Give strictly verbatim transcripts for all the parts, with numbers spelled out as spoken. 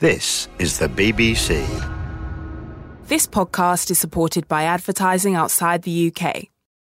This is the B B C. This podcast is supported by advertising outside the U K.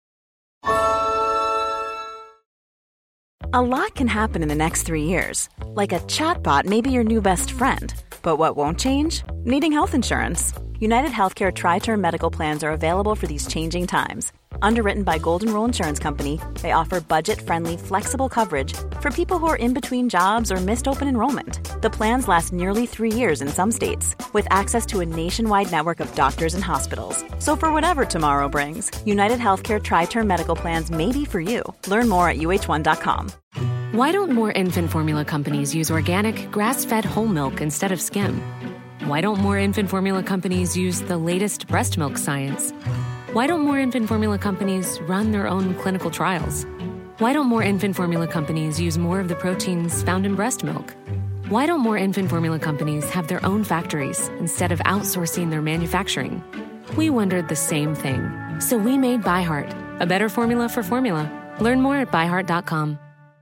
A lot can happen in the next three years. Like a chatbot may be your new best friend. But what won't change? Needing health insurance. United Healthcare Tri-Term Medical Plans are available for these changing times. Underwritten by Golden Rule Insurance Company, they offer budget-friendly, flexible coverage for people who are in between jobs or missed open enrollment. The plans last nearly three years in some states, with access to a nationwide network of doctors and hospitals. So for whatever tomorrow brings, United Healthcare Tri-Term Medical Plans may be for you. Learn more at U H one dot com. Why don't more infant formula companies use organic, grass-fed whole milk instead of skim? Why don't more infant formula companies use the latest breast milk science? Why don't more infant formula companies run their own clinical trials? Why don't more infant formula companies use more of the proteins found in breast milk? Why don't more infant formula companies have their own factories instead of outsourcing their manufacturing? We wondered the same thing. So we made ByHeart, a better formula for formula. Learn more at by heart dot com.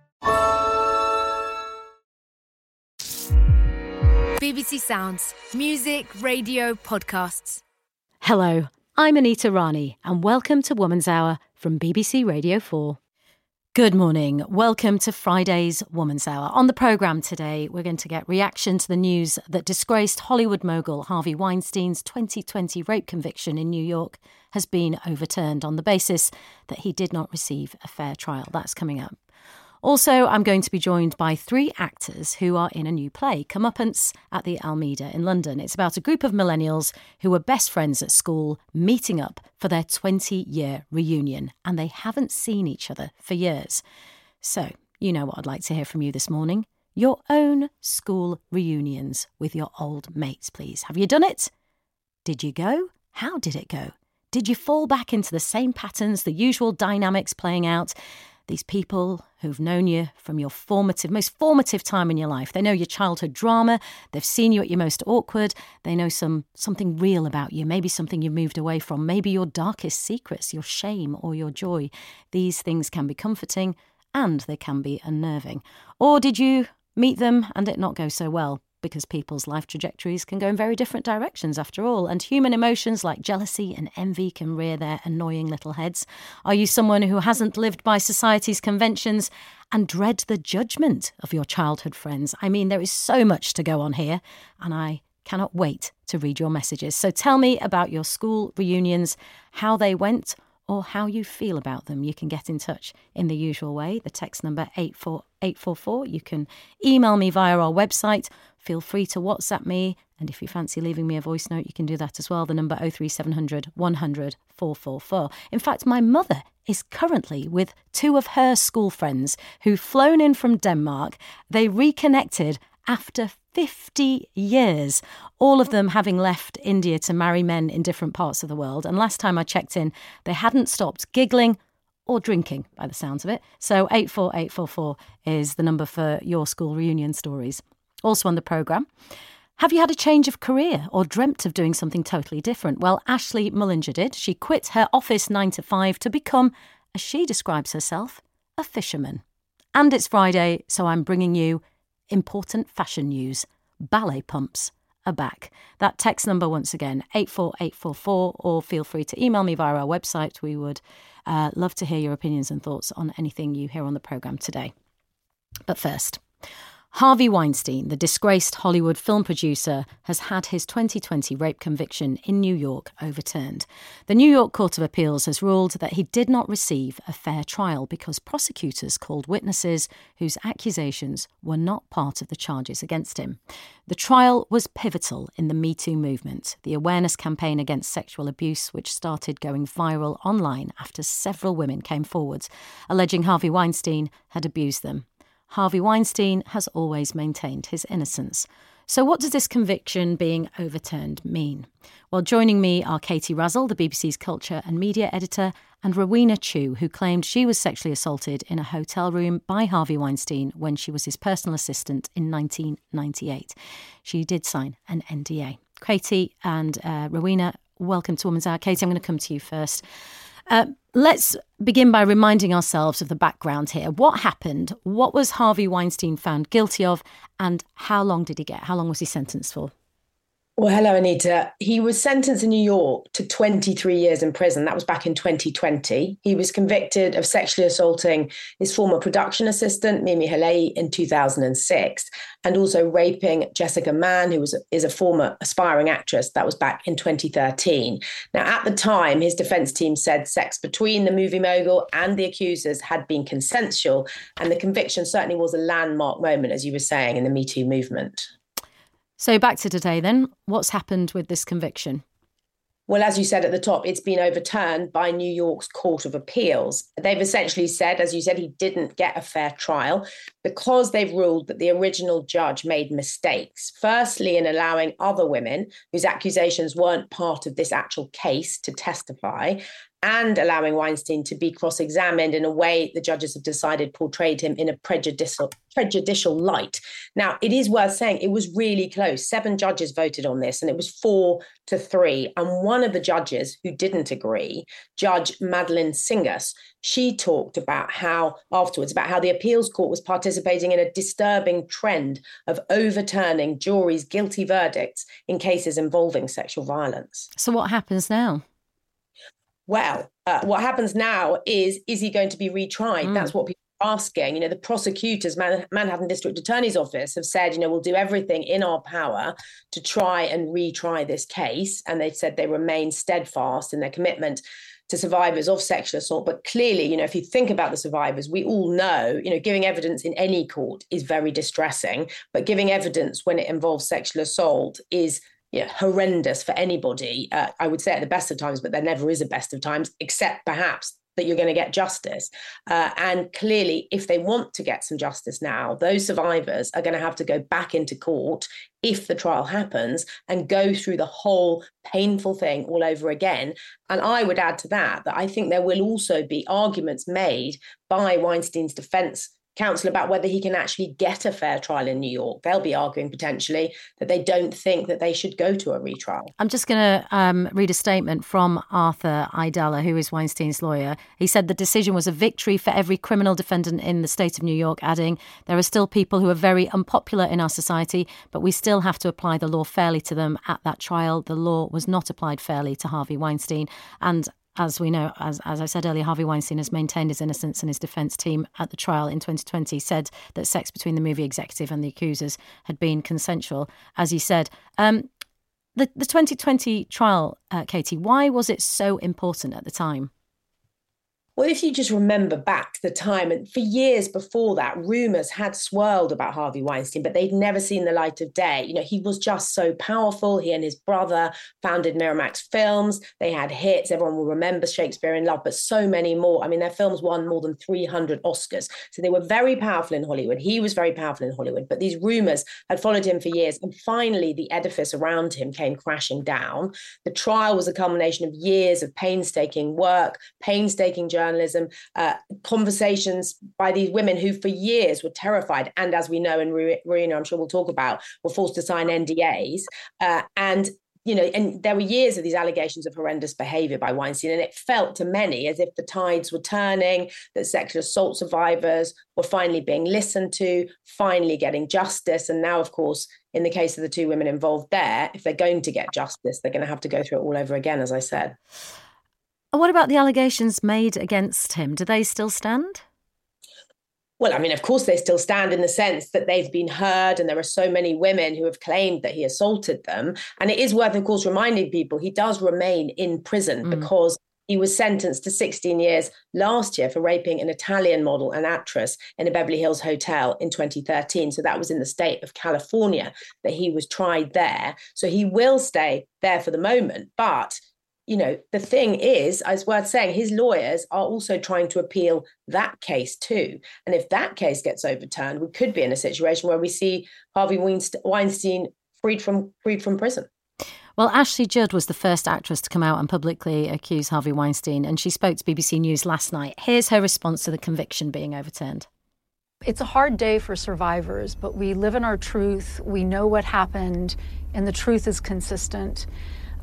B B C Sounds. Music, radio, podcasts. Hello, I'm Anita Rani and welcome to Woman's Hour from B B C Radio four. Good morning. Welcome to Friday's Woman's Hour. On the programme today, we're going to get reaction to the news that disgraced Hollywood mogul Harvey Weinstein's twenty twenty rape conviction in New York has been overturned on the basis that he did not receive a fair trial. That's coming up. Also, I'm going to be joined by three actors who are in a new play, Comeuppance, at the Almeida in London. It's about a group of millennials who were best friends at school meeting up for their twenty-year reunion, and they haven't seen each other for years. So, you know what I'd like to hear from you this morning. Your own school reunions with your old mates, please. Have you done it? Did you go? How did it go? Did you fall back into the same patterns, the usual dynamics playing out? These people who've known you from your formative, most formative time in your life. They know your childhood drama. They've seen you at your most awkward. They know some something real about you, maybe something you've moved away from, maybe your darkest secrets, your shame or your joy. These things can be comforting and they can be unnerving. Or did you meet them and it not go so well? Because people's life trajectories can go in very different directions after all, and human emotions like jealousy and envy can rear their annoying little heads. Are you someone who hasn't lived by society's conventions and dread the judgment of your childhood friends? I mean, there is so much to go on here, and I cannot wait to read your messages. So tell me about your school reunions, how they went, or how you feel about them. You can get in touch in the usual way, the text number eight four eight four four. You can email me via our website. Feel free to WhatsApp me. And if you fancy leaving me a voice note, you can do that as well. The number oh three seven hundred one hundred four four four. In fact, my mother is currently with two of her school friends who've flown in from Denmark. They reconnected after fifty years, all of them having left India to marry men in different parts of the world. And last time I checked in, they hadn't stopped giggling or drinking, by the sounds of it. So eight four eight four four is the number for your school reunion stories. Also on the programme, have you had a change of career or dreamt of doing something totally different? Well, Ashley Mullinger did. She quit her office nine to five to become, as she describes herself, a fisherman. And it's Friday, so I'm bringing you important fashion news. Ballet pumps are back. That text number once again, eight four eight four four, or feel free to email me via our website. We would uh, love to hear your opinions and thoughts on anything you hear on the programme today. But first, Harvey Weinstein, the disgraced Hollywood film producer, has had his twenty twenty rape conviction in New York overturned. The New York Court of Appeals has ruled that he did not receive a fair trial because prosecutors called witnesses whose accusations were not part of the charges against him. The trial was pivotal in the Me Too movement, the awareness campaign against sexual abuse, which started going viral online after several women came forward, alleging Harvey Weinstein had abused them. Harvey Weinstein has always maintained his innocence. So what does this conviction being overturned mean? Well, joining me are Katie Razzle, the B B C's culture and media editor, and Rowena Chu, who claimed she was sexually assaulted in a hotel room by Harvey Weinstein when she was his personal assistant in nineteen ninety-eight. She did sign an N D A. Katie and uh, Rowena, welcome to Woman's Hour. Katie, I'm going to come to you first. Uh, let's begin by reminding ourselves of the background here. What happened? What was Harvey Weinstein found guilty of? And how long did he get? How long was he sentenced for? Well, hello, Anita. He was sentenced in New York to twenty-three years in prison. That was back in twenty twenty. He was convicted of sexually assaulting his former production assistant, Mimi Halei, in two thousand six, and also raping Jessica Mann, who was is a former aspiring actress. That was back in twenty thirteen. Now, at the time, his defense team said sex between the movie mogul and the accusers had been consensual, and the conviction certainly was a landmark moment, as you were saying, in the Me Too movement. So back to today then, what's happened with this conviction? Well, as you said at the top, it's been overturned by New York's Court of Appeals. They've essentially said, as you said, he didn't get a fair trial because they've ruled that the original judge made mistakes. Firstly, in allowing other women whose accusations weren't part of this actual case to testify, and allowing Weinstein to be cross-examined in a way the judges have decided portrayed him in a prejudicial prejudicial light. Now, it is worth saying it was really close. Seven judges voted on this, and it was four to three. And one of the judges who didn't agree, Judge Madeline Singas, she talked about how, afterwards, about how the appeals court was participating in a disturbing trend of overturning juries' guilty verdicts in cases involving sexual violence. So what happens now? Well, uh, what happens now is, is he going to be retried? Mm. That's what people are asking. You know, the prosecutors, Man- Manhattan District Attorney's Office, have said, you know, we'll do everything in our power to try and retry this case. And they've said they remain steadfast in their commitment to survivors of sexual assault. But clearly, you know, if you think about the survivors, we all know, you know, giving evidence in any court is very distressing. But giving evidence when it involves sexual assault is Yeah, horrendous for anybody, uh, I would say at the best of times, but there never is a best of times, except perhaps that you're going to get justice. Uh, and clearly, if they want to get some justice now, those survivors are going to have to go back into court if the trial happens and go through the whole painful thing all over again. And I would add to that, that I think there will also be arguments made by Weinstein's defense counsel about whether he can actually get a fair trial in New York. They'll be arguing potentially that they don't think that they should go to a retrial. I'm just going to um, read a statement from Arthur Aidala, who is Weinstein's lawyer. He said the decision was a victory for every criminal defendant in the state of New York, adding, there are still people who are very unpopular in our society, but we still have to apply the law fairly to them. At that trial, the law was not applied fairly to Harvey Weinstein. And as we know, as as I said earlier, Harvey Weinstein has maintained his innocence, and his defence team at the trial in twenty twenty said that sex between the movie executive and the accusers had been consensual, as he said. Um, the, the twenty twenty trial, uh, Katie, why was it so important at the time? Well, if you just remember back to the time, and for years before that, rumours had swirled about Harvey Weinstein, but they'd never seen the light of day. You know, he was just so powerful. He and his brother founded Miramax Films. They had hits. Everyone will remember Shakespeare in Love, but so many more. I mean, their films won more than three hundred Oscars. So they were very powerful in Hollywood. He was very powerful in Hollywood, but these rumours had followed him for years. And finally, the edifice around him came crashing down. The trial was a culmination of years of painstaking work, painstaking journalism, journalism, uh, conversations by these women who for years were terrified. And as we know, and Marina, I'm sure we'll talk about, were forced to sign N D As. Uh, and You know, and there were years of these allegations of horrendous behaviour by Weinstein, and it felt to many as if the tides were turning, that sexual assault survivors were finally being listened to, finally getting justice. And now, of course, in the case of the two women involved there, if they're going to get justice, they're going to have to go through it all over again, as I said. And what about the allegations made against him? Do they still stand? Well, I mean, of course, they still stand in the sense that they've been heard, and there are so many women who have claimed that he assaulted them. And it is worth, of course, reminding people he does remain in prison mm. because he was sentenced to sixteen years last year for raping an Italian model and actress in a Beverly Hills hotel in twenty thirteen. So that was in the state of California that he was tried there. So he will stay there for the moment. But you know, the thing is, it's worth saying, his lawyers are also trying to appeal that case too. And if that case gets overturned, we could be in a situation where we see Harvey Weinstein freed from freed from prison. Well, Ashley Judd was the first actress to come out and publicly accuse Harvey Weinstein, and she spoke to B B C News last night. Here's her response to the conviction being overturned. It's a hard day for survivors, but we live in our truth. We know what happened, and the truth is consistent.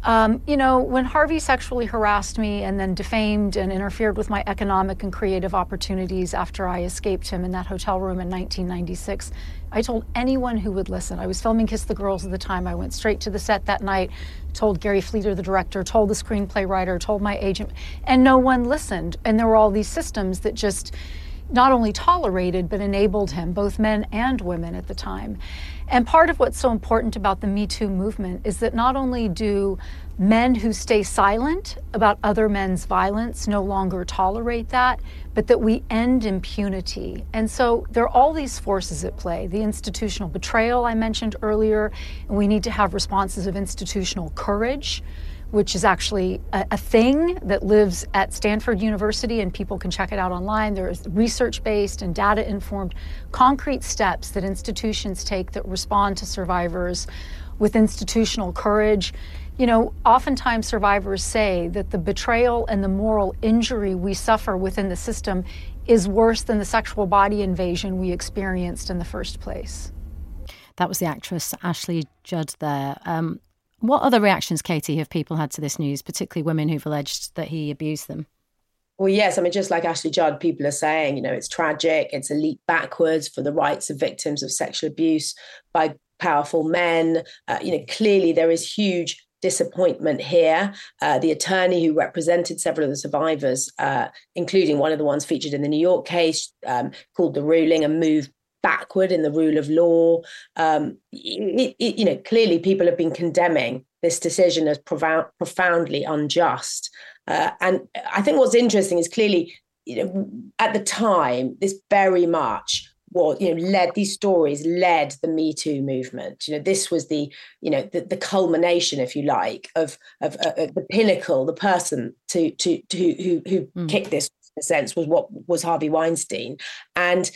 Um, you know, when Harvey sexually harassed me and then defamed and interfered with my economic and creative opportunities after I escaped him in that hotel room in nineteen ninety-six, I told anyone who would listen. I was filming Kiss the Girls at the time. I went straight to the set that night, told Gary Fleeter, the director, told the screenplay writer, told my agent, and no one listened. And there were all these systems that just not only tolerated, but enabled him, both men and women at the time. And part of what's so important about the Me Too movement is that not only do men who stay silent about other men's violence no longer tolerate that, but that we end impunity. And so there are all these forces at play. The institutional betrayal I mentioned earlier, and we need to have responses of institutional courage, which is actually a, a thing that lives at Stanford University, and people can check it out online. There is research-based and data-informed concrete steps that institutions take that respond to survivors with institutional courage. You know, oftentimes survivors say that the betrayal and the moral injury we suffer within the system is worse than the sexual body invasion we experienced in the first place. That was the actress Ashley Judd there. Um, What other reactions, Katie, have people had to this news, particularly women who've alleged that he abused them? Well, yes, I mean, just like Ashley Judd, people are saying, you know, it's tragic, it's a leap backwards for the rights of victims of sexual abuse by powerful men. Uh, you know, clearly there is huge disappointment here. Uh, the attorney who represented several of the survivors, uh, including one of the ones featured in the New York case, um, called the ruling a move backward in the rule of law. Um, it, it, you know, clearly people have been condemning this decision as profound, profoundly unjust. Uh, and I think what's interesting is clearly, you know, at the time, this very much was, you know, led, these stories led the Me Too movement. You know, this was the, you know, the, the culmination, if you like, of, of, uh, of the pinnacle, the person to, to, to who, who mm. kicked this, in a sense, was what was Harvey Weinstein. And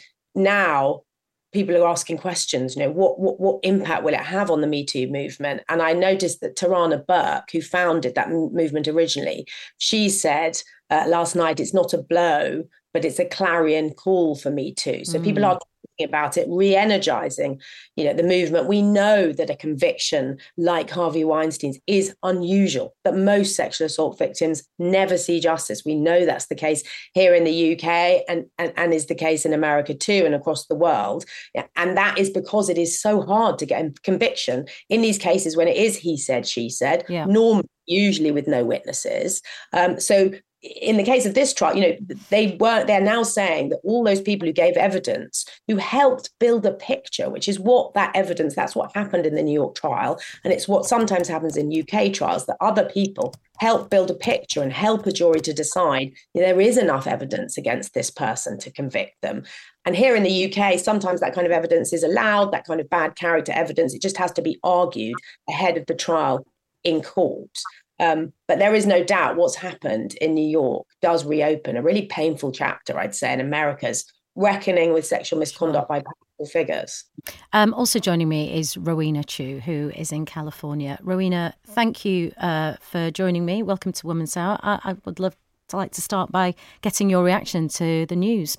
now people are asking questions, you know, what, what what impact will it have on the Me Too movement? And I noticed that Tarana Burke, who founded that movement originally, she said uh, last night, it's not a blow, but it's a clarion call for Me Too. So mm. people are talking about it, re-energizing, you know, the movement. We know that a conviction like Harvey Weinstein's is unusual, that most sexual assault victims never see justice. We know that's the case here in the U K and, and, and is the case in America too and across the world. And that is because it is so hard to get a conviction in these cases when it is he said, she said, yeah. normally, usually with no witnesses. Um, so in the case of this trial, you know, they weren't, they're now saying that all those people who gave evidence, who helped build a picture, which is what that evidence, that's what happened in the New York trial. And it's what sometimes happens in U K trials, that other people help build a picture and help a jury to decide, you know, there is enough evidence against this person to convict them. And here in the U K, sometimes that kind of evidence is allowed, that kind of bad character evidence. It just has to be argued ahead of the trial in court. Um, but there is no doubt what's happened in New York does reopen a really painful chapter, I'd say, in America's reckoning with sexual misconduct by powerful figures. Um, also joining me is Rowena Chu, who is in California. Rowena, thank you uh, for joining me. Welcome to Woman's Hour. I, I would love to like to start by getting your reaction to the news.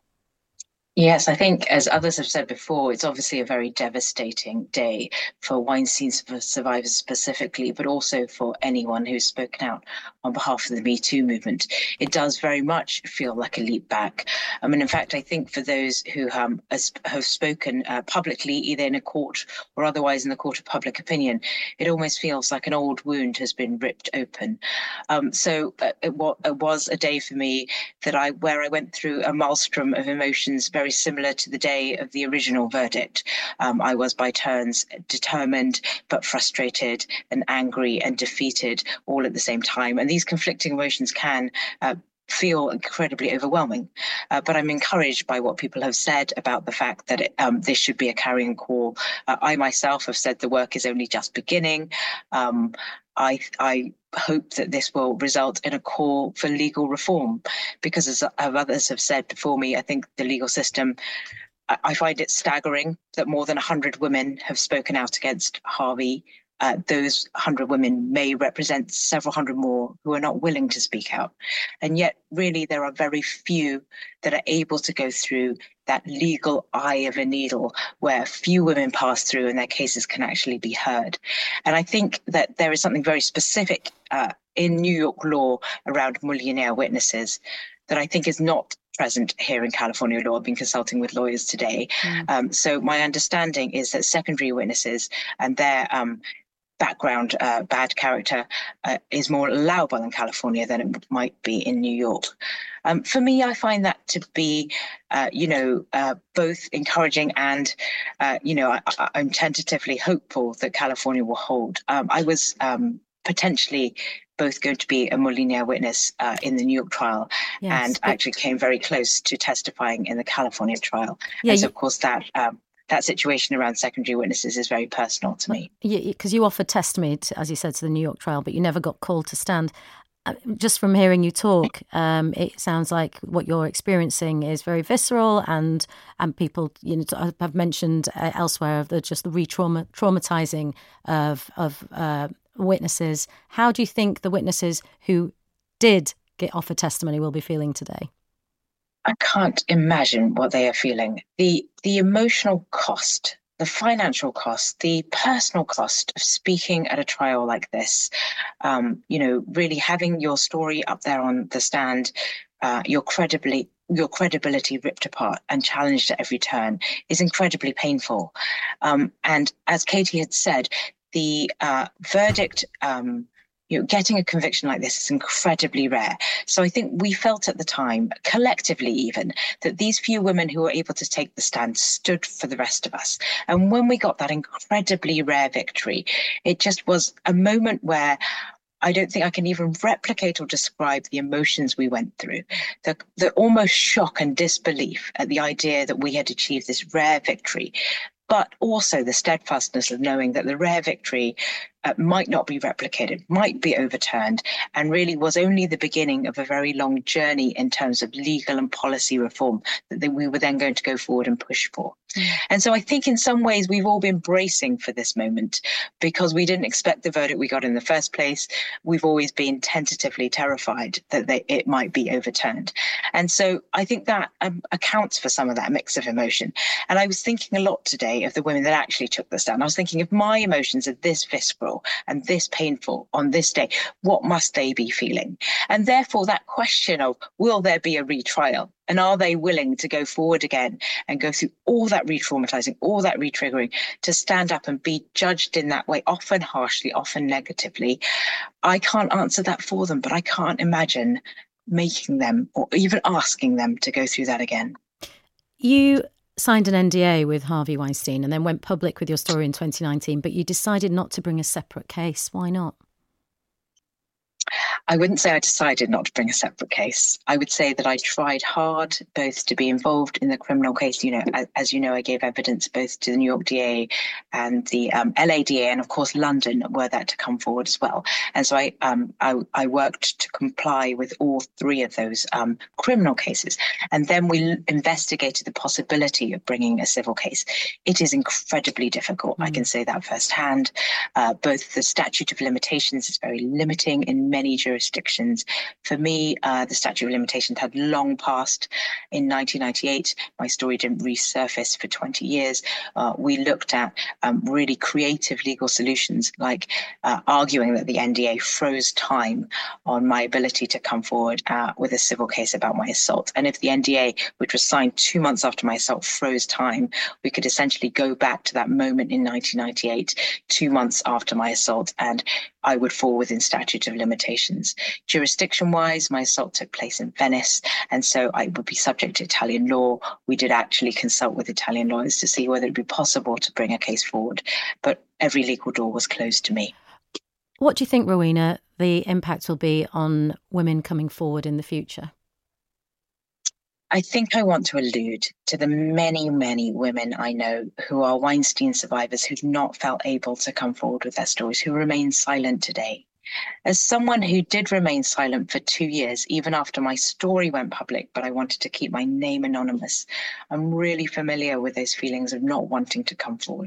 Yes, I think, as others have said before, it's obviously a very devastating day for Weinstein survivors specifically, but also for anyone who's spoken out on behalf of the Me Too movement. It does very much feel like a leap back. I mean, in fact, I think for those who um, have spoken uh, publicly, either in a court or otherwise in the court of public opinion, it almost feels like an old wound has been ripped open. Um, so uh, it, w- it was a day for me that I, where I went through a maelstrom of emotions, very similar to the day of the original verdict. Um, I was by turns determined, but frustrated and angry and defeated all at the same time. And these conflicting emotions can uh, feel incredibly overwhelming. Uh, but I'm encouraged by what people have said about the fact that it, um, this should be a carrying call. Uh, I myself have said the work is only just beginning. Um, I, I hope that this will result in a call for legal reform, because as others have said before me, I think the legal system, I find it staggering that more than one hundred women have spoken out against Harvey. Uh, those one hundred women may represent several hundred more who are not willing to speak out. And yet, really, there are very few that are able to go through that legal eye of a needle where few women pass through and their cases can actually be heard. And I think that there is something very specific uh, in New York law around millionaire witnesses that I think is not present here in California law. I've been consulting with lawyers today. Mm. Um, so my understanding is that secondary witnesses and their um, background, uh, bad character, uh, is more allowable in California than it might be in New York. Um, for me, I find that to be, uh, you know, uh, both encouraging and, uh, you know, I, I, I'm tentatively hopeful that California will hold. Um, I was um, potentially both going to be a millionaire witness uh, in the New York trial, yes, and but... actually came very close to testifying in the California trial. Yeah, and so, you... of course, that um, that situation around secondary witnesses is very personal to me. Because you, you offered testimony, to, as you said, to the New York trial, but you never got called to stand. Just from hearing you talk, um, it sounds like what you're experiencing is very visceral, and and people, you know, have mentioned uh, elsewhere of the just the re-trauma traumatizing of of uh, witnesses. How do you think the witnesses who did get offered testimony will be feeling today? I can't imagine what they are feeling. The the emotional cost, the financial cost, the personal cost of speaking at a trial like this, um, you know, really having your story up there on the stand, uh, your credibly, your credibility ripped apart and challenged at every turn is incredibly painful. Um, and as Katie had said, the uh, verdict, um, you know, getting a conviction like this is incredibly rare. So I think we felt at the time, collectively even, that these few women who were able to take the stand stood for the rest of us. And when we got that incredibly rare victory, it just was a moment where I don't think I can even replicate or describe the emotions we went through. The, the almost shock and disbelief at the idea that we had achieved this rare victory, but also the steadfastness of knowing that the rare victory uh, might not be replicated, might be overturned, and really was only the beginning of a very long journey in terms of legal and policy reform that we were then going to go forward and push for. Mm. And so I think in some ways we've all been bracing for this moment because we didn't expect the verdict we got in the first place. We've always been tentatively terrified that they, it might be overturned. And so I think that um, accounts for some of that mix of emotion. And I was thinking a lot today of the women that actually took the stand. I was thinking if my emotions are this visceral and this painful on this day, what must they be feeling? And therefore that question of will there be a retrial? And are they willing to go forward again and go through all that re-traumatizing, all that re-triggering to stand up and be judged in that way, often harshly, often negatively? I can't answer that for them, but I can't imagine making them or even asking them to go through that again. You signed an N D A with Harvey Weinstein and then went public with your story in twenty nineteen, but you decided not to bring a separate case. Why not? I wouldn't say I decided not to bring a separate case. I would say that I tried hard both to be involved in the criminal case. You know, as, as you know, I gave evidence both to the New York D A and the um, L A D A, and of course London, were that to come forward as well. And so I um, I, I worked to comply with all three of those um, criminal cases. And then we investigated the possibility of bringing a civil case. It is incredibly difficult. Mm. I can say that firsthand. Uh, both the statute of limitations is very limiting in many jurisdictions. For me, uh, the statute of limitations had long passed in nineteen ninety-eight. My story didn't resurface for twenty years. Uh, we looked at um, really creative legal solutions, like uh, arguing that the N D A froze time on my ability to come forward uh, with a civil case about my assault. And if the N D A, which was signed two months after my assault, froze time, we could essentially go back to that moment in nineteen ninety-eight, two months after my assault, and I would fall within statute of limitations. Jurisdiction-wise, my assault took place in Venice, and so I would be subject to Italian law. We did actually consult with Italian lawyers to see whether it would be possible to bring a case forward, but every legal door was closed to me. What do you think, Rowena, the impact will be on women coming forward in the future? I think I want to allude to the many, many women I know who are Weinstein survivors who've not felt able to come forward with their stories, who remain silent today. As someone who did remain silent for two years, even after my story went public, but I wanted to keep my name anonymous, I'm really familiar with those feelings of not wanting to come forward.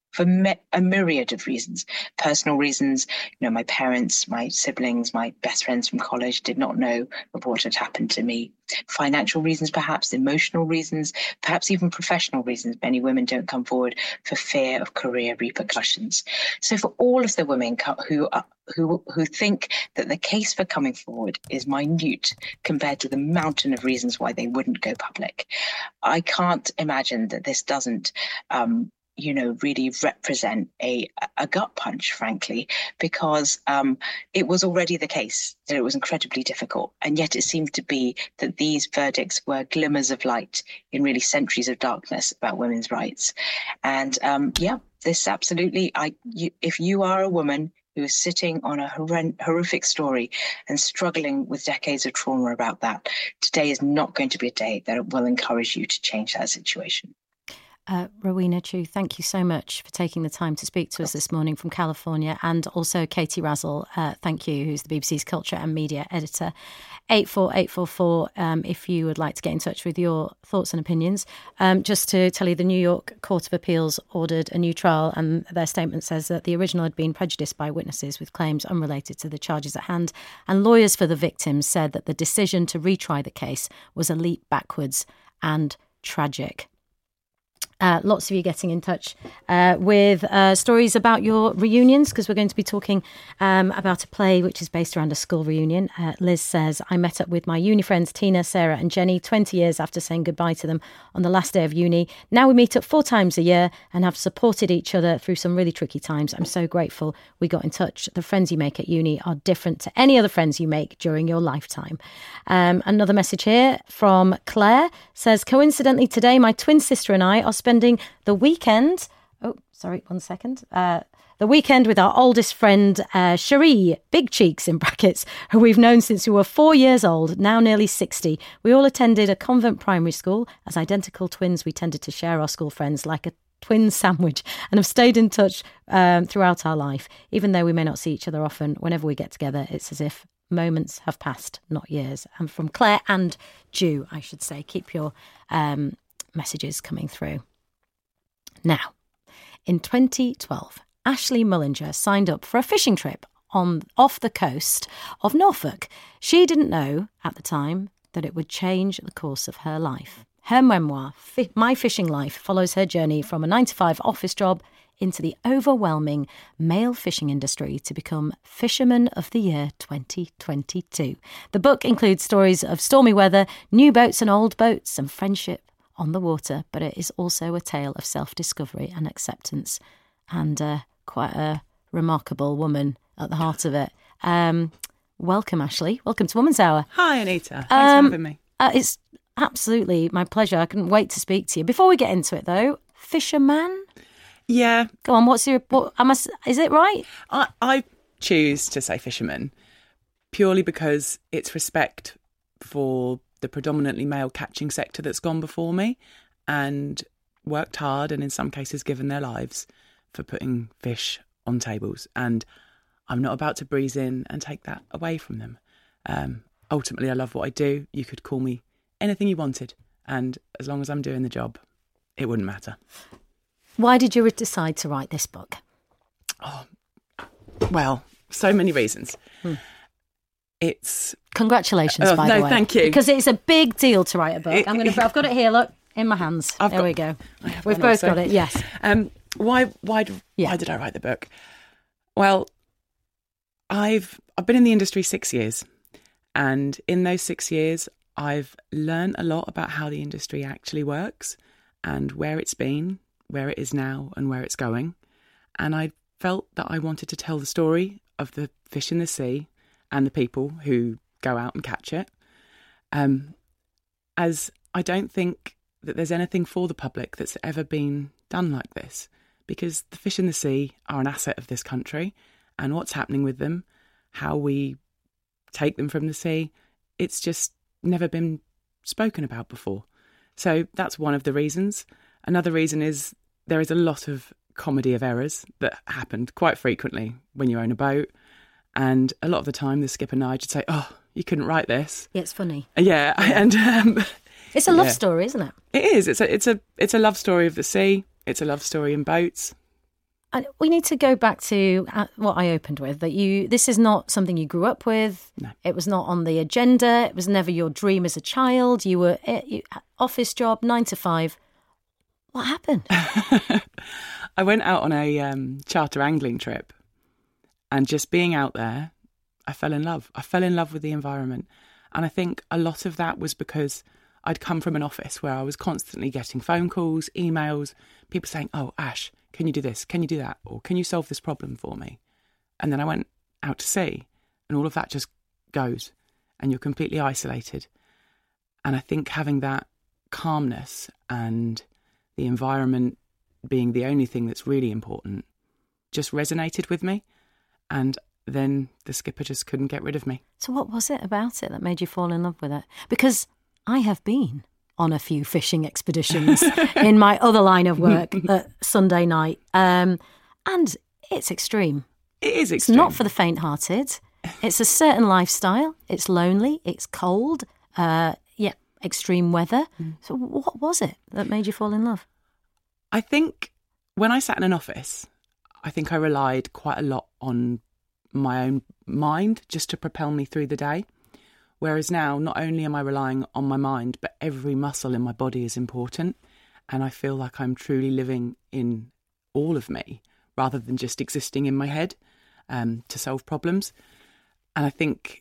for me- a myriad of reasons. Personal reasons, you know, my parents, my siblings, my best friends from college did not know of what had happened to me. Financial reasons, perhaps, emotional reasons, perhaps even professional reasons. Many women don't come forward for fear of career repercussions. So for all of the women who are, who who think that the case for coming forward is minute compared to the mountain of reasons why they wouldn't go public, I can't imagine that this doesn't um, you know, really represent a, a gut punch, frankly, because um, it was already the case that it was incredibly difficult. And yet it seemed to be that these verdicts were glimmers of light in really centuries of darkness about women's rights. And um, yeah, this absolutely, I, you, if you are a woman who is sitting on a horrend- horrific story and struggling with decades of trauma about that, today is not going to be a day that will encourage you to change that situation. Uh, Rowena Chu, thank you so much for taking the time to speak to us this morning from California. And also Katie Razzle, uh, thank you, who's the B B C's Culture and Media Editor. eight four eight four four um, if you would like to get in touch with your thoughts and opinions. Um, just to tell you, the New York Court of Appeals ordered a new trial, and their statement says that the original had been prejudiced by witnesses with claims unrelated to the charges at hand. And lawyers for the victims said that the decision to retry the case was a leap backwards and tragic. Uh, lots of you getting in touch uh, with uh, stories about your reunions, because we're going to be talking um, about a play which is based around a school reunion. Uh, Liz says, I met up with my uni friends Tina, Sarah and Jenny twenty years after saying goodbye to them on the last day of uni. Now we meet up four times a year and have supported each other through some really tricky times. I'm so grateful we got in touch. The friends you make at uni are different to any other friends you make during your lifetime. Um, another message here from Claire says, coincidentally today my twin sister and I are spending the weekend, oh, sorry, one second, uh, the weekend with our oldest friend, uh, Cherie, Big Cheeks in brackets, who we've known since we were four years old, now nearly sixty. We all attended a convent primary school. As identical twins, we tended to share our school friends like a twin sandwich and have stayed in touch um, throughout our life. Even though we may not see each other often, whenever we get together, it's as if moments have passed, not years. And from Claire and Jew, I should say, keep your um, messages coming through. Now, in twenty twelve, Ashley Mullinger signed up for a fishing trip on off the coast of Norfolk. She didn't know at the time that it would change the course of her life. Her memoir, My Fishing Life, follows her journey from a nine to five office job into the overwhelming male fishing industry to become Fisherman of the Year twenty twenty-two. The book includes stories of stormy weather, new boats and old boats, and friendship on the water, but it is also a tale of self-discovery and acceptance, and uh, quite a remarkable woman at the heart of it. Um, welcome, Ashley. Welcome to Woman's Hour. Hi, Anita. Thanks um, for having me. Uh, it's absolutely my pleasure. I couldn't wait to speak to you. Before we get into it, though, fisherman? Yeah. Go on, what's your... What, am I, is it right? I, I choose to say fisherman purely because it's respect for the predominantly male catching sector that's gone before me and worked hard and in some cases given their lives for putting fish on tables. And I'm not about to breeze in and take that away from them. Um, ultimately, I love what I do. You could call me anything you wanted. And as long as I'm doing the job, it wouldn't matter. Why did you decide to write this book? Oh, well, so many reasons. Hmm. It's congratulations, oh, by no, the way. Thank you. Because it's a big deal to write a book. It, I'm going to. I've got it here. Look in my hands. I've there got, we go. We've both also. got it. Yes. Um. Why? Why? Yeah. Why did I write the book? Well, I've I've been in the industry six years, and in those six years, I've learned a lot about how the industry actually works, and where it's been, where it is now, and where it's going. And I felt that I wanted to tell the story of the fish in the sea and the people who go out and catch it, um, as I don't think that there's anything for the public that's ever been done like this, because the fish in the sea are an asset of this country, and what's happening with them, how we take them from the sea, it's just never been spoken about before. So that's one of the reasons. Another reason is there is a lot of comedy of errors that happened quite frequently when you own a boat. And a lot of the time, the skipper and I would say, oh, you couldn't write this. Yeah, it's funny. Yeah. And um, it's a love yeah. story, isn't it? It is. It's a, it's a, it's a love story of the sea. It's a love story in boats. And we need to go back to what I opened with, that you, this is not something you grew up with. No. It was not on the agenda. It was never your dream as a child. You were you, office job, nine to five. What happened? I went out on a um, charter angling trip, and just being out there, I fell in love. I fell in love with the environment. And I think a lot of that was because I'd come from an office where I was constantly getting phone calls, emails, people saying, oh, Ash, can you do this? Can you do that? Or can you solve this problem for me? And then I went out to sea, and all of that just goes, and you're completely isolated. And I think having that calmness and the environment being the only thing that's really important just resonated with me. And then the skipper just couldn't get rid of me. So what was it about it that made you fall in love with it? Because I have been on a few fishing expeditions in my other line of work at Sunday night. Um, and it's extreme. It is extreme. It's not for the faint-hearted. It's a certain lifestyle. It's lonely. It's cold. Uh, yeah, extreme weather. Mm. So what was it that made you fall in love? I think when I sat in an office, I think I relied quite a lot on my own mind just to propel me through the day. Whereas now, not only am I relying on my mind, but every muscle in my body is important. And I feel like I'm truly living in all of me rather than just existing in my head um, to solve problems. And I think,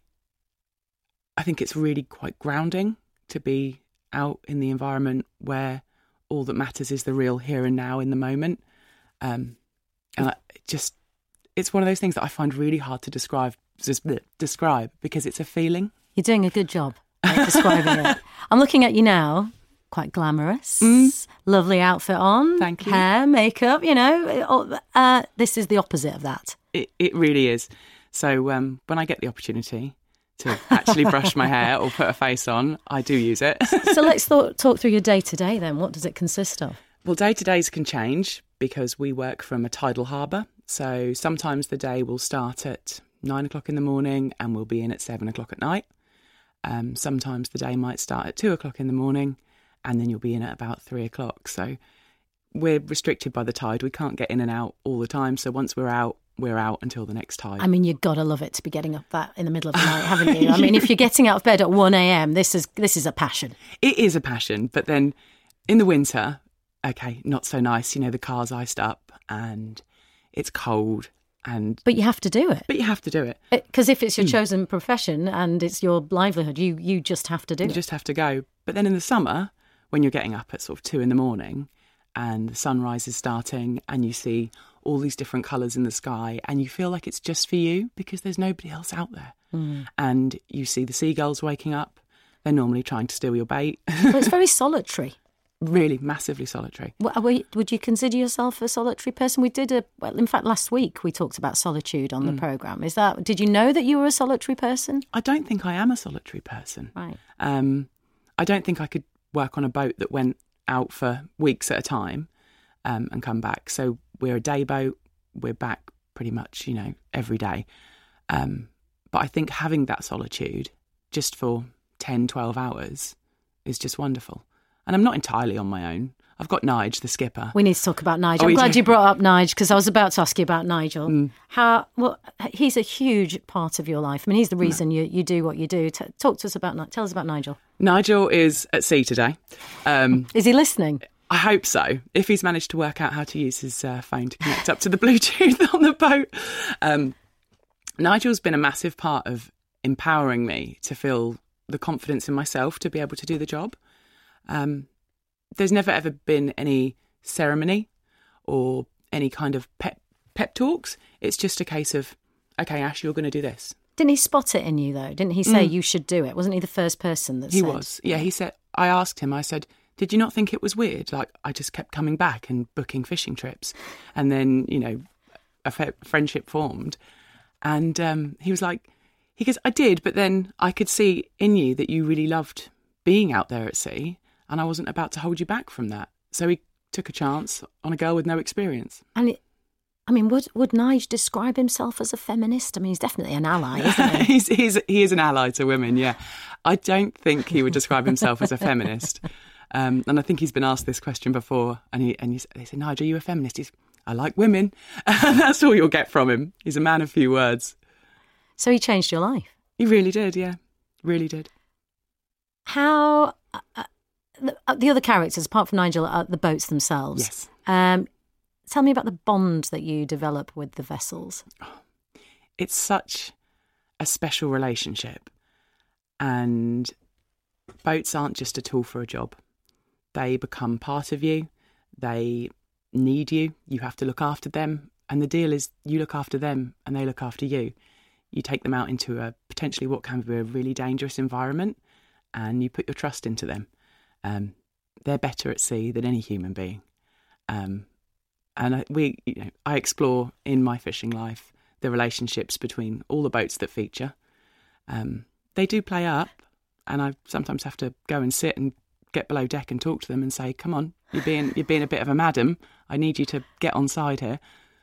I think it's really quite grounding to be out in the environment where all that matters is the real here and now in the moment. Um, and I just, it's one of those things that I find really hard to describe, just bleh, describe because it's a feeling. You're doing a good job at describing it. I'm looking at you now, quite glamorous, mm. lovely outfit on. Thank you. Hair, makeup, you know. Uh, this is the opposite of that. It, it really is. So um, when I get the opportunity to actually brush my hair or put a face on, I do use it. So let's th- talk through your day-to-day then. What does it consist of? Well, day-to-days can change because we work from a tidal harbour. So sometimes the day will start at nine o'clock in the morning and we'll be in at seven o'clock at night. Um, sometimes the day might start at two o'clock in the morning and then you'll be in at about three o'clock. So we're restricted by the tide. We can't get in and out all the time. So once we're out, we're out until the next tide. I mean, you've got to love it to be getting up that in the middle of the night, haven't you? I mean, if you're getting out of bed at one a.m, this is this is a passion. It is a passion. But then in the winter, okay, not so nice. You know, the car's iced up and it's cold. And but you have to do it. But you have to do it. Because if it's your mm. chosen profession and it's your livelihood, you you just have to do you it. You just have to go. But then in the summer, when you're getting up at sort of two in the morning and the sunrise is starting and you see all these different colours in the sky and you feel like it's just for you because there's nobody else out there. Mm. And you see the seagulls waking up. They're normally trying to steal your bait. Well, it's very solitary. Really massively solitary. Would you consider yourself a solitary person? We did a, well, in fact, last week we talked about solitude on mm. the programme. Is that, did you know that you were a solitary person? I don't think I am a solitary person. Right. Um, I don't think I could work on a boat that went out for weeks at a time um, and come back. So we're a day boat. We're back pretty much, you know, every day. Um, but I think having that solitude just for ten, twelve hours is just wonderful. And I'm not entirely on my own. I've got Nige, the skipper. We need to talk about Nigel. Oh, I'm glad do. you brought up Nige because I was about to ask you about Nigel. Mm. How well he's a huge part of your life. I mean, he's the reason yeah. you, you do what you do. T- talk to us about tell us about Nigel. Nigel is at sea today. Um, is he listening? I hope so. If he's managed to work out how to use his uh, phone to connect up to the Bluetooth on the boat. Um, Nigel's been a massive part of empowering me to feel the confidence in myself to be able to do the job. Um, there's never ever been any ceremony or any kind of pep, pep talks. It's just a case of, okay, Ash, you're going to do this. Didn't he spot it in you, though? Didn't he say mm. you should do it? Wasn't he the first person that he said? He was. Yeah, he said, I asked him, I said, did you not think it was weird? Like, I just kept coming back and booking fishing trips. And then, you know, a f- friendship formed. And um, he was like, he goes, I did, but then I could see in you that you really loved being out there at sea. And I wasn't about to hold you back from that. So he took a chance on a girl with no experience. And it, I mean, would would Nige describe himself as a feminist? I mean, he's definitely an ally, isn't he? he's, he's, he is an ally to women, yeah. I don't think he would describe himself as a feminist. Um, and I think he's been asked this question before. And he and he, they said, Nige, are you a feminist? He's, I like women. That's all you'll get from him. He's a man of few words. So he changed your life? He really did, yeah. Really did. How... Uh, the, uh, the other characters, apart from Nigel, are the boats themselves. Yes. Um, tell me about the bond that you develop with the vessels. It's such a special relationship. And boats aren't just a tool for a job. They become part of you. They need you. You have to look after them. And the deal is you look after them and they look after you. You take them out into a potentially what can be a really dangerous environment and you put your trust into them. Um, they're better at sea than any human being. Um, and I, we, you know, I explore in my fishing life the relationships between all the boats that feature. Um, they do play up, and I sometimes have to go and sit and get below deck and talk to them and say, "Come on, you're being you're being a bit of a madam. I need you to get on side here."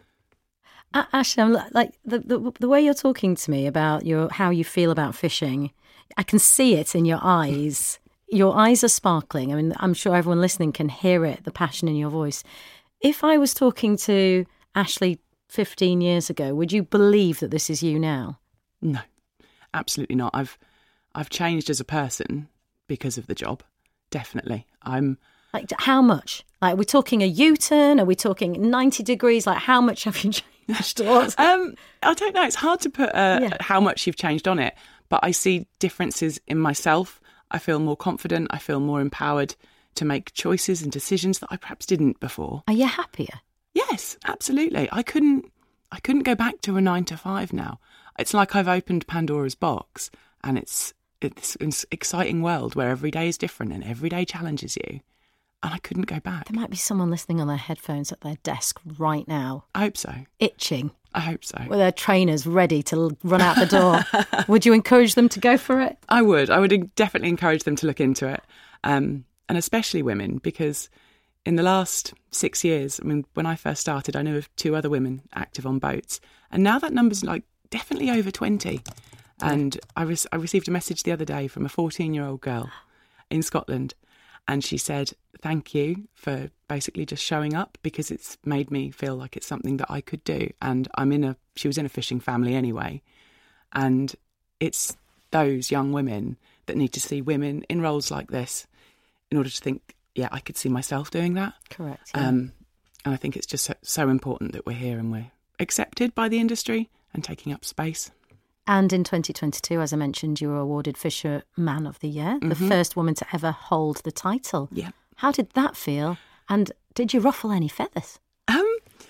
Uh, Ashley, I'm like the, the the way you're talking to me about your how you feel about fishing. I can see it in your eyes. Your eyes are sparkling. I mean, I'm sure everyone listening can hear it, the passion in your voice. If I was talking to Ashley fifteen years ago, would you believe that this is you now? No, absolutely not. I've I've changed as a person because of the job. Definitely. I'm like, how much? Like, are we talking a U-turn? Are we talking ninety degrees? Like, how much have you changed? um, I don't know. It's hard to put uh, Yeah. how much you've changed on it, but I see differences in myself. I feel more confident. I feel more empowered to make choices and decisions that I perhaps didn't before. Are you happier? Yes, absolutely. I couldn't I couldn't go back to a nine to five now. It's like I've opened Pandora's box, and it's it's an exciting world where every day is different and every day challenges you. And I couldn't go back. There might be someone listening on their headphones at their desk right now. I hope so. Itching. I hope so. With their trainers ready to l- run out the door. Would you encourage them to go for it? I would. I would definitely encourage them to look into it. Um, and especially women, because in the last six years, I mean, when I first started, I knew of two other women active on boats. And now that number's like definitely over twenty. And I, re- I received a message the other day from a fourteen-year-old girl in Scotland. And she said, thank you for basically just showing up, because it's made me feel like it's something that I could do. And I'm in a, she was in a fishing family anyway. And it's those young women that need to see women in roles like this in order to think, yeah, I could see myself doing that. Correct. Yeah. Um, and I think it's just so, so important that we're here and we're accepted by the industry and taking up space. And in twenty twenty-two, as I mentioned, you were awarded Fisherman of the Year, the Mm-hmm. first woman to ever hold the title. Yeah. How did that feel? And did you ruffle any feathers? Um,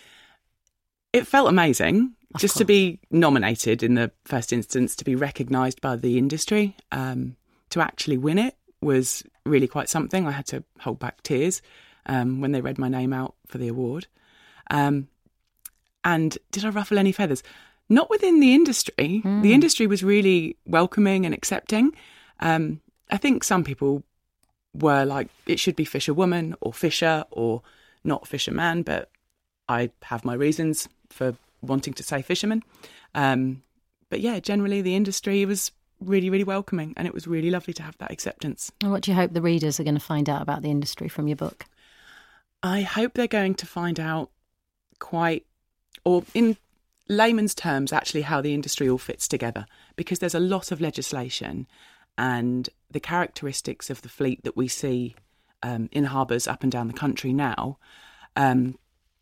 it felt amazing Of just course. to be nominated in the first instance, to be recognised by the industry. Um, to actually win it was really quite something. I had to hold back tears um, when they read my name out for the award. Um, and did I ruffle any feathers? Not within the industry. Mm. The industry was really welcoming and accepting. Um, I think some people were like, it should be Fisherwoman or Fisher or not Fisherman, but I have my reasons for wanting to say Fisherman. Um, but yeah, generally the industry was really, really welcoming, and it was really lovely to have that acceptance. And what do you hope the readers are going to find out about the industry from your book? I hope they're going to find out quite, or in layman's terms, actually how the industry all fits together, because there's a lot of legislation, and the characteristics of the fleet that we see um, in harbours up and down the country now um,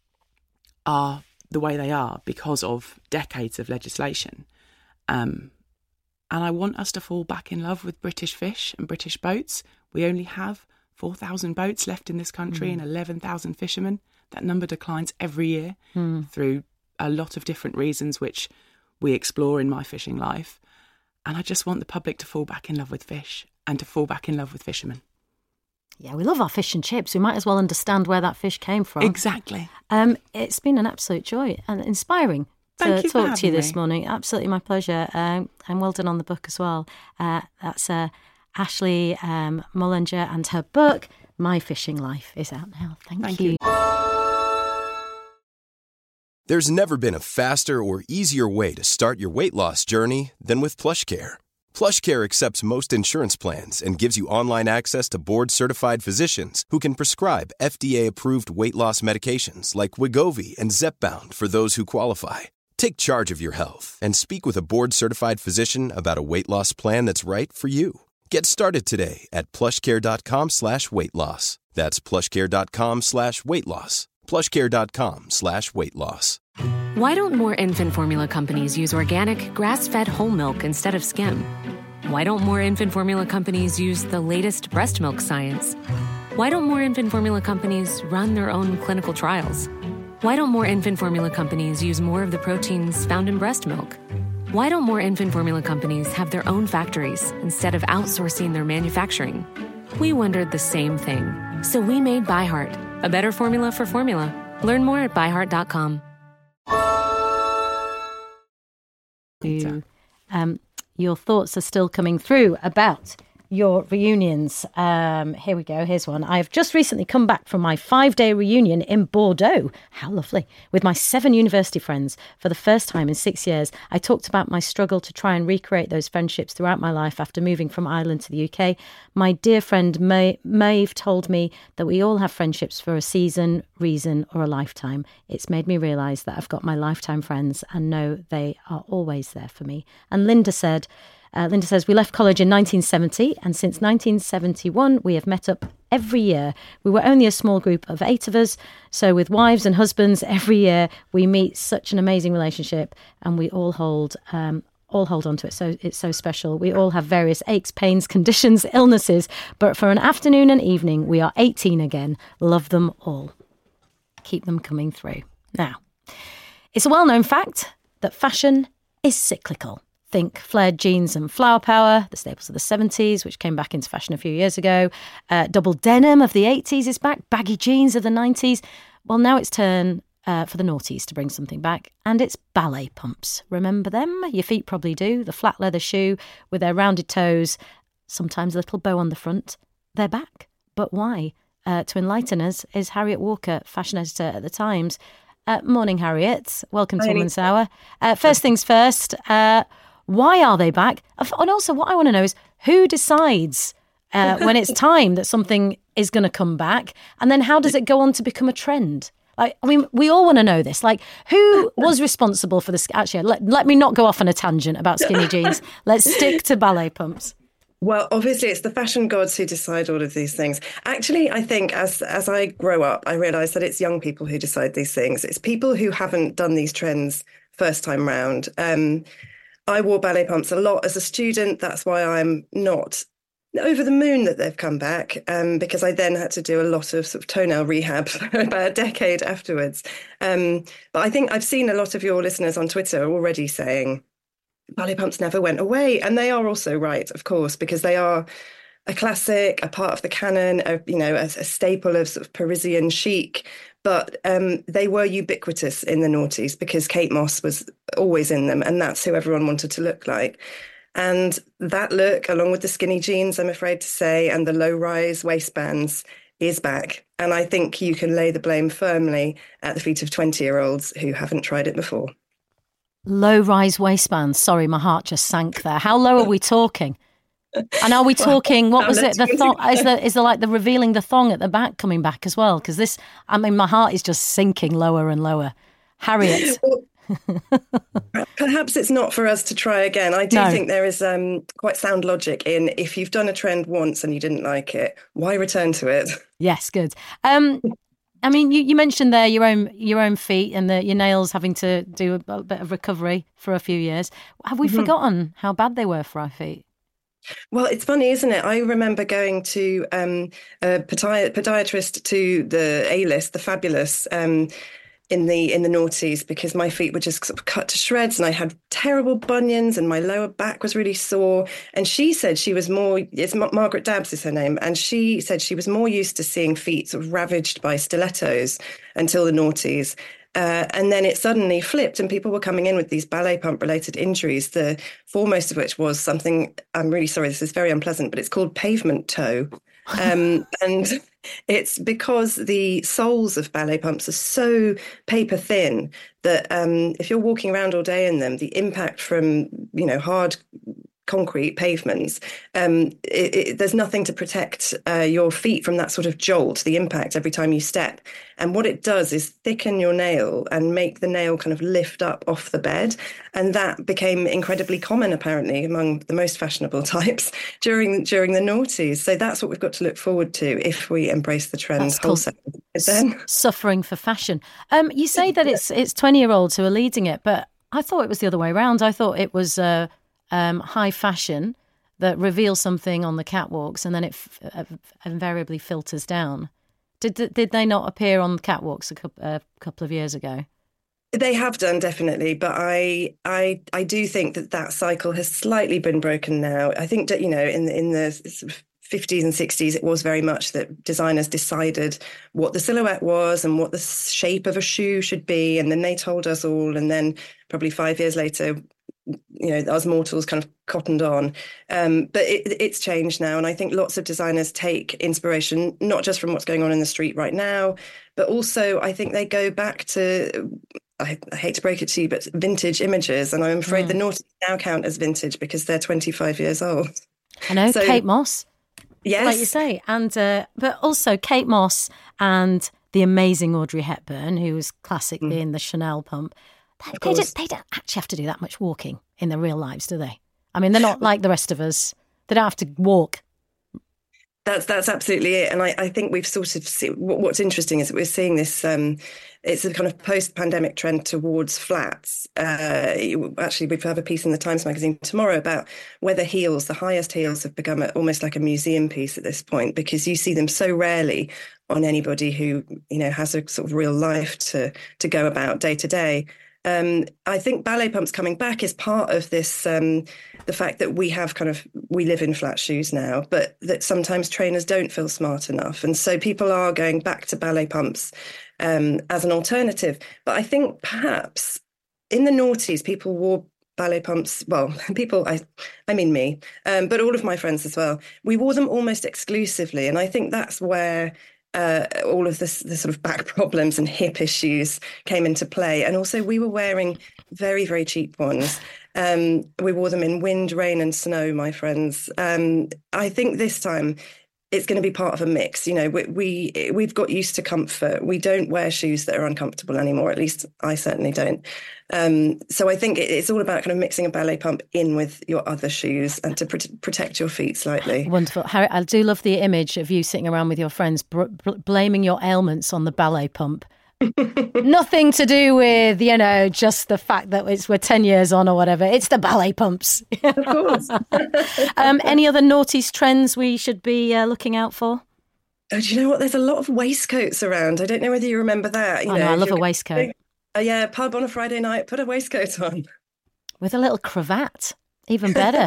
are the way they are because of decades of legislation. Um, and I want us to fall back in love with British fish and British boats. We only have four thousand boats left in this country mm. and eleven thousand fishermen. That number declines every year mm. through a lot of different reasons, which we explore in my fishing life. And I just want the public to fall back in love with fish and to fall back in love with fishermen. Yeah, we love our fish and chips. We might as well understand where that fish came from. Exactly. Um, it's been an absolute joy and inspiring Thank to you for talk to you having this me. morning. Absolutely my pleasure. Um, and well done on the book as well. Uh, that's uh, Ashley um, Mullinger, and her book, My Fishing Life, is out now. Thank, Thank you. you. There's never been a faster or easier way to start your weight loss journey than with PlushCare. PlushCare accepts most insurance plans and gives you online access to board-certified physicians who can prescribe F D A-approved weight loss medications like Wegovy and Zepbound for those who qualify. Take charge of your health and speak with a board-certified physician about a weight loss plan that's right for you. Get started today at plushcare.com slash weight loss. That's plushcare.com slash weight loss. plushcare.com slash weight loss. Why don't more infant formula companies use organic, grass-fed whole milk instead of skim? Why don't more infant formula companies use the latest breast milk science? Why don't more infant formula companies run their own clinical trials? Why don't more infant formula companies use more of the proteins found in breast milk? Why don't more infant formula companies have their own factories instead of outsourcing their manufacturing? We wondered the same thing. So we made ByHeart, a better formula for formula. Learn more at by heart dot com. You, um, your thoughts are still coming through about your reunions. Um, here we go. Here's one. I've just recently come back from my five-day reunion in Bordeaux. How lovely. With my seven university friends for the first time in six years. I talked about my struggle to try and recreate those friendships throughout my life after moving from Ireland to the U K. My dear friend May- Maeve told me that we all have friendships for a season, reason, or a lifetime. It's made me realise that I've got my lifetime friends and know they are always there for me. And Linda said... Uh, Linda says, we left college in nineteen seventy, and since nineteen seventy-one, we have met up every year. We were only a small group of eight of us, so with wives and husbands, every year we meet such an amazing relationship, and we all hold um, all hold on to it. So it's so special. We all have various aches, pains, conditions, illnesses, but for an afternoon and evening, we are eighteen again. Love them all. Keep them coming through. Now, it's a well-known fact that fashion is cyclical. Think flared jeans and flower power, the staples of the seventies, which came back into fashion a few years ago. Uh, double denim of the eighties is back. Baggy jeans of the nineties. Well, now it's turn uh, for the noughties to bring something back. And it's ballet pumps. Remember them? Your feet probably do. The flat leather shoe with their rounded toes, sometimes a little bow on the front. They're back. But why? Uh, to enlighten us is Harriet Walker, fashion editor at The Times. Uh, morning, Harriet. Welcome to Woman's Hour. Uh, first things first, uh, why are they back? And also what I want to know is who decides uh, when it's time that something is going to come back? And then how does it go on to become a trend? Like, I mean, we all want to know this. Like, who was responsible for this? Actually, let, let me not go off on a tangent about skinny jeans. Let's stick to ballet pumps. Well, obviously, it's the fashion gods who decide all of these things. Actually, I think as as I grow up, I realise that it's young people who decide these things. It's people who haven't done these trends first time round. Um, I wore ballet pumps a lot as a student. That's why I'm not over the moon that they've come back, um, because I then had to do a lot of sort of toenail rehab for about a decade afterwards. Um, but I think I've seen a lot of your listeners on Twitter already saying ballet pumps never went away. And they are also right, of course, because they are a classic, a part of the canon, a, you know, a, a staple of sort of Parisian chic. But um, they were ubiquitous in the noughties because Kate Moss was always in them, and that's who everyone wanted to look like. And that look, along with the skinny jeans, I'm afraid to say, and the low-rise waistbands, is back. And I think you can lay the blame firmly at the feet of twenty-year-olds who haven't tried it before. Low-rise waistbands. Sorry, my heart just sank there. How low are we talking? And are we talking, what was it, the thong, is there, is there like the revealing the thong at the back coming back as well? Because this, I mean, my heart is just sinking lower and lower. Harriet. Perhaps it's not for us to try again. I do no. think there is um, quite sound logic in if you've done a trend once and you didn't like it, why return to it? Yes, good. Um, I mean, you, you mentioned there your own your own feet and the, your nails having to do a, a bit of recovery for a few years. Have we mm-hmm. forgotten how bad they were for our feet? Well, it's funny, isn't it? I remember going to um, a podi- podiatrist to the A-list, the Fabulous, um, in the in the noughties, because my feet were just sort of cut to shreds and I had terrible bunions and my lower back was really sore. And she said she was more, it's Mar- Margaret Dabbs is her name, and she said she was more used to seeing feet sort of ravaged by stilettos until the noughties. Uh, and then it suddenly flipped and people were coming in with these ballet pump related injuries, the foremost of which was something, I'm really sorry, this is very unpleasant, but it's called pavement toe. Um, and it's because the soles of ballet pumps are so paper thin that um, if you're walking around all day in them, the impact from, you know, hard concrete pavements, um, it, it, there's nothing to protect uh, your feet from that sort of jolt, the impact every time you step. And what it does is thicken your nail and make the nail kind of lift up off the bed. And that became incredibly common, apparently, among the most fashionable types during during the noughties. So that's what we've got to look forward to if we embrace the trend wholesale. Then suffering for fashion. Um, you say that it's it's twenty-year-olds who are leading it, but I thought it was the other way around. I thought it was uh, um, high fashion that reveals something on the catwalks and then it f- uh, invariably filters down. Did did they not appear on the catwalks a couple, uh, couple of years ago? They have done, definitely, but I I I do think that that cycle has slightly been broken now. I think that, you know, in the, in the sort of fifties and sixties, it was very much that designers decided what the silhouette was and what the shape of a shoe should be, and then they told us all, and then probably five years later, you know, us mortals kind of cottoned on. Um, but it, it's changed now. And I think lots of designers take inspiration, not just from what's going on in the street right now, but also I think they go back to, I, I hate to break it to you, but vintage images. And I'm afraid mm. the noughties now count as vintage because they're twenty-five years old. I know, so, Kate Moss. Yes. Like you say. And, uh, but also Kate Moss and the amazing Audrey Hepburn, who was classically mm. in the Chanel pump. They, they, just, they don't actually have to do that much walking in their real lives, do they? I mean, they're not like the rest of us. They don't have to walk. That's that's absolutely it. And I, I think we've sort of see, what's interesting is that we're seeing this, um, it's a kind of post-pandemic trend towards flats. Uh, actually, we have a piece in the Times magazine tomorrow about whether heels, the highest heels, have become a, almost like a museum piece at this point, because you see them so rarely on anybody who, you know, has a sort of real life to to go about day to day. Um, I think ballet pumps coming back is part of this, um, the fact that we have kind of, we live in flat shoes now, but that sometimes trainers don't feel smart enough. And so people are going back to ballet pumps um, as an alternative. But I think perhaps in the noughties, people wore ballet pumps, well, people, I I mean me, um, but all of my friends as well, we wore them almost exclusively. And I think that's where Uh, all of this, the sort of back problems and hip issues came into play. And also we were wearing very, very cheap ones. Um, we wore them in wind, rain and snow, my friends. Um, I think this time it's going to be part of a mix. You know, we, we, we've got used to comfort. We don't wear shoes that are uncomfortable anymore. At least I certainly don't. Um, so I think it's all about kind of mixing a ballet pump in with your other shoes and to pr- protect your feet slightly. Wonderful. Harry, I do love the image of you sitting around with your friends br- br- blaming your ailments on the ballet pump. Nothing to do with, you know, just the fact that it's we're ten years on or whatever. It's the ballet pumps. Of course. um, any other noughties trends we should be uh, looking out for? Oh, do you know what? There's a lot of waistcoats around. I don't know whether you remember that. You oh, know, no, I love a waistcoat. Uh, yeah, pub on a Friday night, put a waistcoat on. With a little cravat. Even better.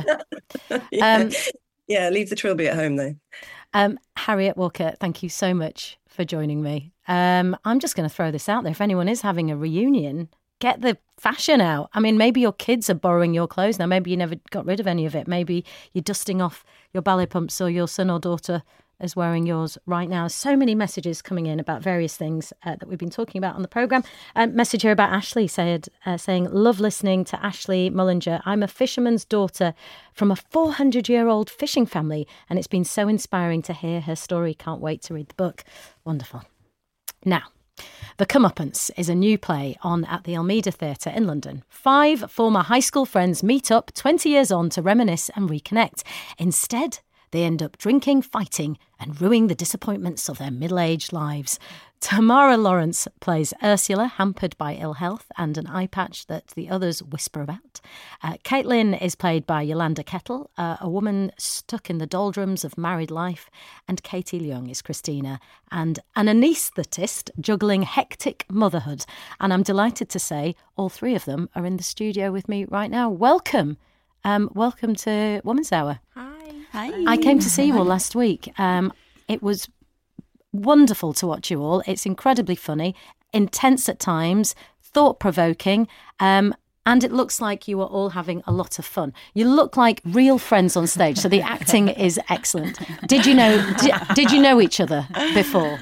yeah. Um, yeah, leave the trilby at home, though. Um, Harriet Walker, thank you so much for joining me. Um, I'm just going to throw this out there. If anyone is having a reunion, get the fashion out. I mean, maybe your kids are borrowing your clothes now. Maybe you never got rid of any of it. Maybe you're dusting off your ballet pumps or your son or daughter is wearing yours right now. So many messages coming in about various things uh, that we've been talking about on the programme. Um, message here about Ashley said, uh, saying, love listening to Ashley Mullinger. I'm a fisherman's daughter from a four hundred year old fishing family, and it's been so inspiring to hear her story. Can't wait to read the book. Wonderful. Now, The Comeuppance is a new play on at the Almeida Theatre in London. Five former high school friends meet up twenty years on to reminisce and reconnect. Instead, they end up drinking, fighting and ruining the disappointments of their middle-aged lives. Tamara Lawrence plays Ursula, hampered by ill health and an eye patch that the others whisper about. Uh, Caitlin is played by Yolanda Kettle, uh, a woman stuck in the doldrums of married life. And Katie Leung is Christina, and an anaesthetist juggling hectic motherhood. And I'm delighted to say all three of them are in the studio with me right now. Welcome. Um, welcome to Woman's Hour. Hi. Hi. I came to see you all last week. Um, it was wonderful to watch you all. It's incredibly funny, intense at times, thought-provoking, um, and it looks like you are all having a lot of fun. You look like real friends on stage, so the acting is excellent. Did you know? Did, did you know each other before?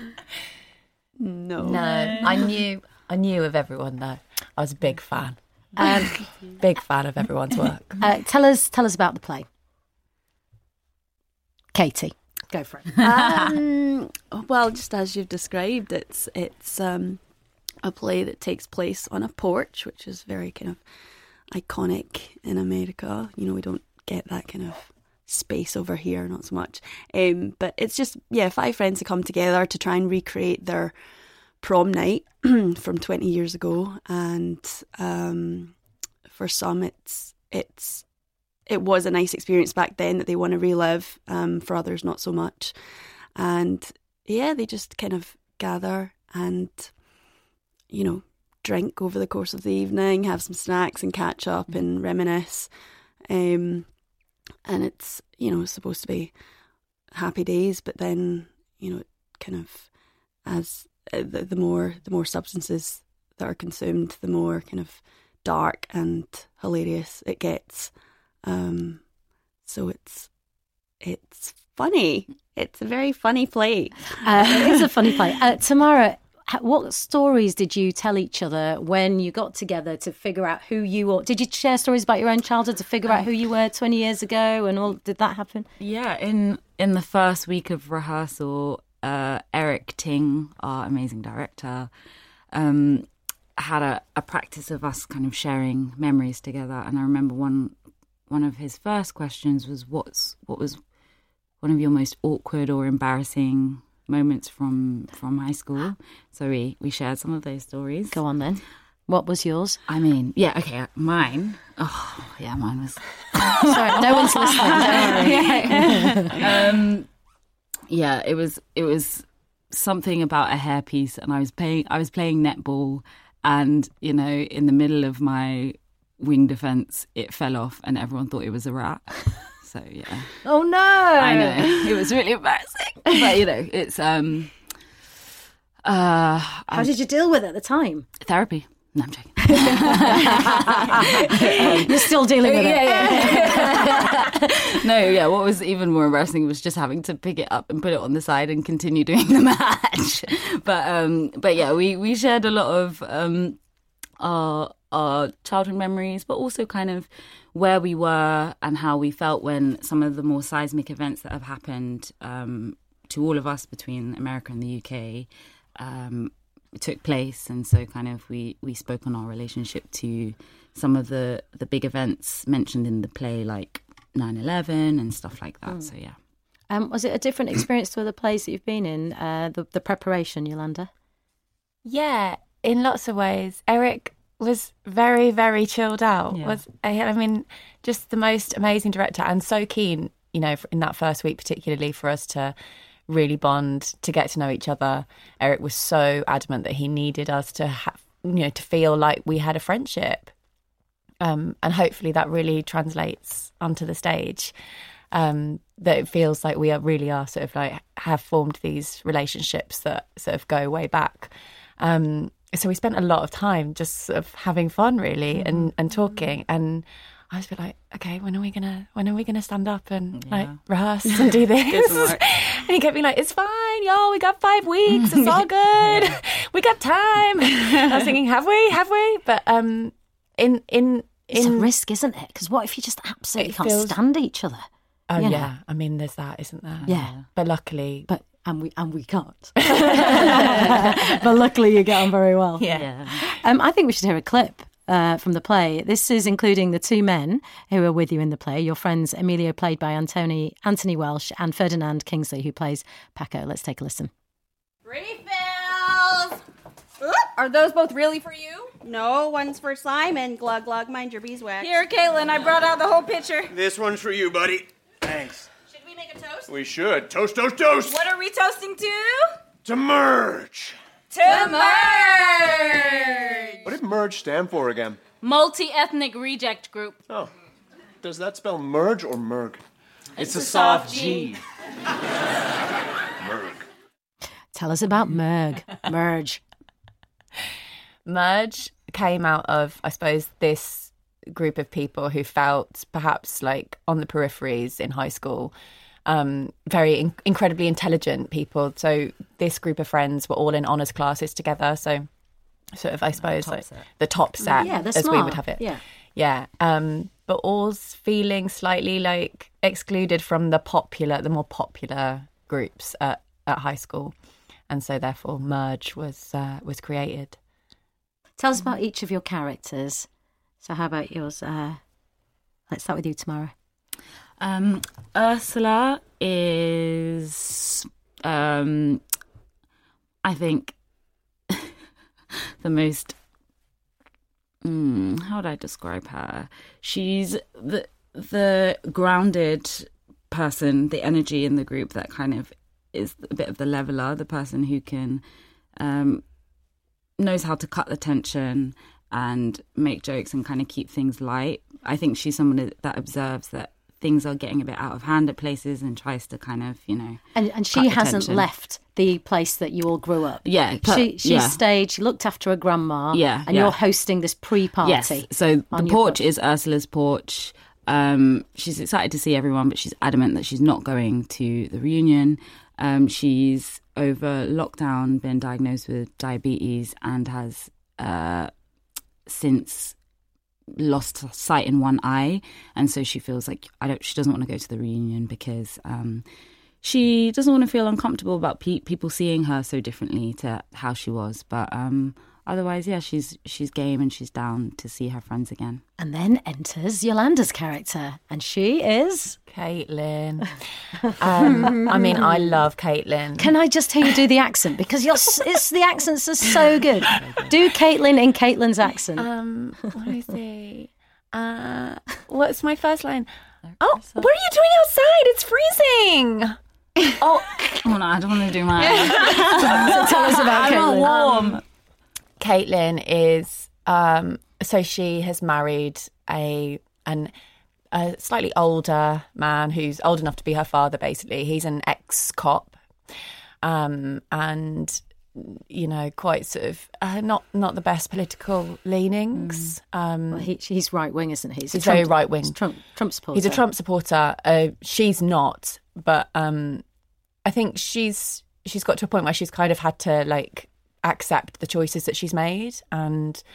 No, no. I knew. I knew of everyone though. I was a big fan. Um, big fan of everyone's work. Uh, tell us, tell us about the play. Katie, go for it. um, well, just as you've described, it's it's um, a play that takes place on a porch, which is very kind of iconic in America. You know, we don't get that kind of space over here, not so much. Um, but it's just, yeah, five friends that come together to try and recreate their prom night from twenty years ago. And um, for some, it's it's it was a nice experience back then that they want to relive. Um, for others, not so much. And yeah, they just kind of gather and, you know, drink over the course of the evening, have some snacks and catch up and reminisce. Um, and it's, you know, supposed to be happy days, but then, you know, it kind of, as uh, the, the more the more substances that are consumed, the more kind of dark and hilarious it gets. Um, so it's it's funny. It's a very funny play. Uh, it is a funny play. Uh, Tamara, what stories did you tell each other when you got together to figure out who you were? Did you share stories about your own childhood to figure out who you were twenty years ago and all? Did that happen? Yeah, in in the first week of rehearsal, uh, Eric Ting, our amazing director, um, had a, a practice of us kind of sharing memories together. And I remember one one of his first questions was, "What's what was one of your most awkward or embarrassing moments from from high school?" So we we shared some of those stories. Go on then. What was yours? I mean, yeah, okay, mine. Oh, yeah, mine was. Sorry, no one's listening. Don't worry. um, yeah, it was it was something about a hairpiece, and I was playing I was playing netball, and you know, in the middle of my wing defence, it fell off, and everyone thought it was a rat. So yeah. Oh no! I know, it was really embarrassing, but you know, it's um. Uh, How I, did you deal with it at the time? Therapy. No, I'm joking. um, You're still dealing with it. Yeah, yeah. No, yeah. What was even more embarrassing was just having to pick it up and put it on the side and continue doing the match. But um, but yeah, we we shared a lot of um, our our childhood memories, but also kind of where we were and how we felt when some of the more seismic events that have happened um, to all of us between America and the U K um, took place. And so kind of we, we spoke on our relationship to some of the, the big events mentioned in the play, like nine eleven and stuff like that. Mm. So, yeah. Um, was it a different experience to other plays that you've been in, uh, the, the preparation, Yolanda? Yeah, in lots of ways. Eric was very, very chilled out. Yeah. Was I mean, just the most amazing director, and so keen, you know, in that first week particularly, for us to really bond, to get to know each other. Eric was so adamant that he needed us to have, you know, to feel like we had a friendship, um, and hopefully that really translates onto the stage. Um, that it feels like we are really are sort of like have formed these relationships that sort of go way back. Um, So we spent a lot of time just sort of having fun, really, mm-hmm. and, and talking. And I was a bit like, okay, when are we gonna when are we gonna stand up and yeah. like rehearse and do this? And he kept being like, it's fine, y'all. We got five weeks. It's all good. Yeah. We got time. I was thinking, have we? Have we? But um, in in it's in, a risk, isn't it? Because what if you just absolutely can't feels, stand each other? Oh you yeah, know? I mean, there's that, isn't there? Yeah, but luckily, but. And we and we can't. But luckily you get on very well. Yeah. yeah. Um, I think we should hear a clip uh, from the play. This is including the two men who are with you in the play, your friends Emilio, played by Anthony, Anthony Welsh, and Ferdinand Kingsley, who plays Paco. Let's take a listen. Refills! Are those both really for you? No, one's for Simon. Glug, glug, mind your beeswax. Here, Caitlin, I brought out the whole pitcher. This one's for you, buddy. Thanks. Make a toast? We should. Toast, toast, toast! What are we toasting to? To merge! To merge! What did merge stand for again? Multi-ethnic reject group. Oh. Does that spell merge or merg? It's, it's a, a soft G. G. Merg. Tell us about merg. Merge. Merge came out of, I suppose, this group of people who felt perhaps like on the peripheries in high school. Um, very in- incredibly intelligent people. So this group of friends were all in honours classes together. So sort of, I suppose, top like set. the top set, yeah, as smart. we would have it. Yeah. Yeah, um, but all feeling slightly like excluded from the popular, the more popular groups at, at high school, and so therefore Merge was uh, was created. Tell us about each of your characters. So how about yours? Uh, let's start with you, Tamara. Um, Ursula is, um, I think, the most. Mm, how would I describe her? She's the the grounded person, the energy in the group that kind of is a bit of the leveler, the person who can um, knows how to cut the tension and make jokes and kind of keep things light. I think she's someone that observes that things are getting a bit out of hand at places and tries to kind of, you know, and and she hasn't tension. left the place that you all grew up. Yeah, but, she she yeah. stayed. She looked after her grandma. Yeah, and yeah. you're hosting this pre-party. Yes. So the porch is Ursula's porch. Um, she's excited to see everyone, but she's adamant that she's not going to the reunion. Um, she's over lockdown been diagnosed with diabetes and has uh, since lost sight in one eye, and so she feels like I don't. She doesn't want to go to the reunion because um, she doesn't want to feel uncomfortable about pe- people seeing her so differently to how she was. But um, otherwise, yeah, she's she's game and she's down to see her friends again. And then enters Yolanda's character, and she is Caitlin. um, I mean, I love Caitlin. Can I just hear you do the accent because you're it's the accents are so good. Do Caitlin in Caitlin's accent. Um, what do I say? Uh, what's my first line? Oh, what are you doing outside? It's freezing. Oh, oh no, I don't want to do mine. Tell us about I'm Caitlin. not warm. Um, Caitlin is um, so she has married a an a slightly older man who's old enough to be her father. Basically, he's an ex-cop, um, and you know, quite sort of uh, not not the best political leanings. Mm. Um, well, he, he's right wing, isn't he? He's, he's Trump, very right wing. Trump Trump supporter. He's a Trump supporter. Uh, she's not, but um, I think she's she's got to a point where she's kind of had to like accept the choices that she's made, and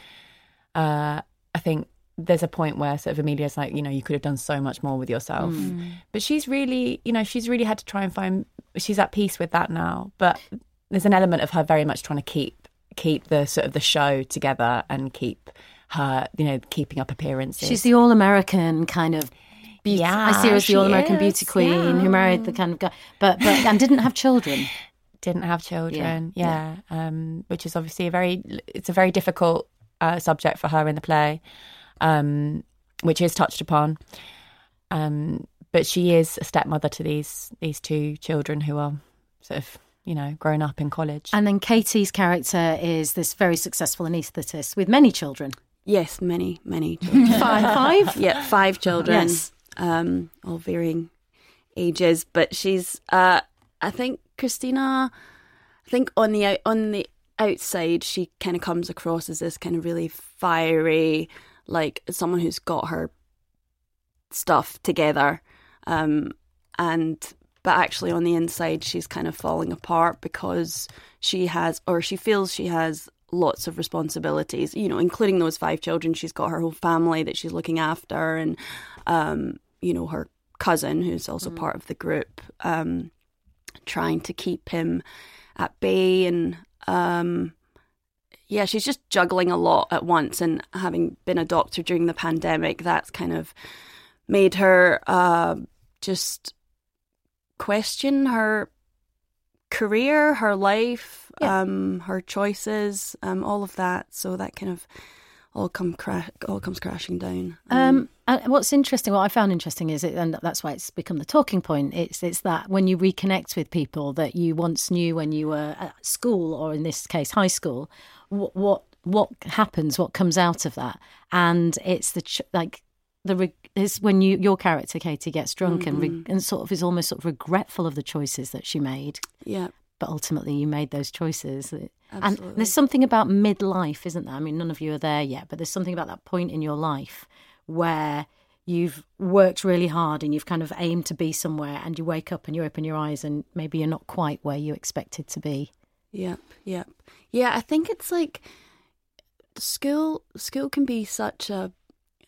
uh, I think there's a point where sort of Amelia's like, you know, you could have done so much more with yourself. Mm. But she's really, you know, she's really had to try and find, she's at peace with that now. But there's an element of her very much trying to keep keep the sort of the show together and keep her, you know, keeping up appearances. She's the all-American kind of beauty. Yeah, I see her as the all-American is, beauty queen yeah. who married the kind of guy, but, but and didn't have children. Didn't have children, yeah. yeah. yeah. Um, which is obviously a very, it's a very difficult uh, subject for her in the play. Um, which is touched upon, um, but she is a stepmother to these these two children who are sort of, you know, grown up in college. And then Katie's character is this very successful anaesthetist with many children. Yes, many, many children. five, five? Yeah, five children. Yes. Um, all varying ages. But she's, uh, I think, Christina, I think on the out, on the outside, she kind of comes across as this kind of really fiery, like someone who's got her stuff together, um, and but actually on the inside she's kind of falling apart because she has, or she feels she has lots of responsibilities, you know, including those five children. She's got her whole family that she's looking after, and um, you know, her cousin who's also mm. part of the group, um, trying to keep him at bay, and um yeah, she's just juggling a lot at once, and having been a doctor during the pandemic, that's kind of made her uh, just question her career, her life, yeah. um, her choices, um, all of that. So that kind of all come cra- all comes crashing down. Um, um, and what's interesting, what I found interesting is, it, and that's why it's become the talking point. It's it's that when you reconnect with people that you once knew when you were at school, or in this case, high school. What, what what happens? What comes out of that? And it's the ch- like the is when you your character Katie gets drunk mm-hmm. and re- and sort of is almost sort of regretful of the choices that she made. Yeah, but ultimately you made those choices. Absolutely. And there's something about midlife, isn't there? I mean, none of you are there yet, but there's something about that point in your life where you've worked really hard and you've kind of aimed to be somewhere, and you wake up and you open your eyes and maybe you're not quite where you expected to be. Yep, yep. Yeah, I think it's like school school can be such a,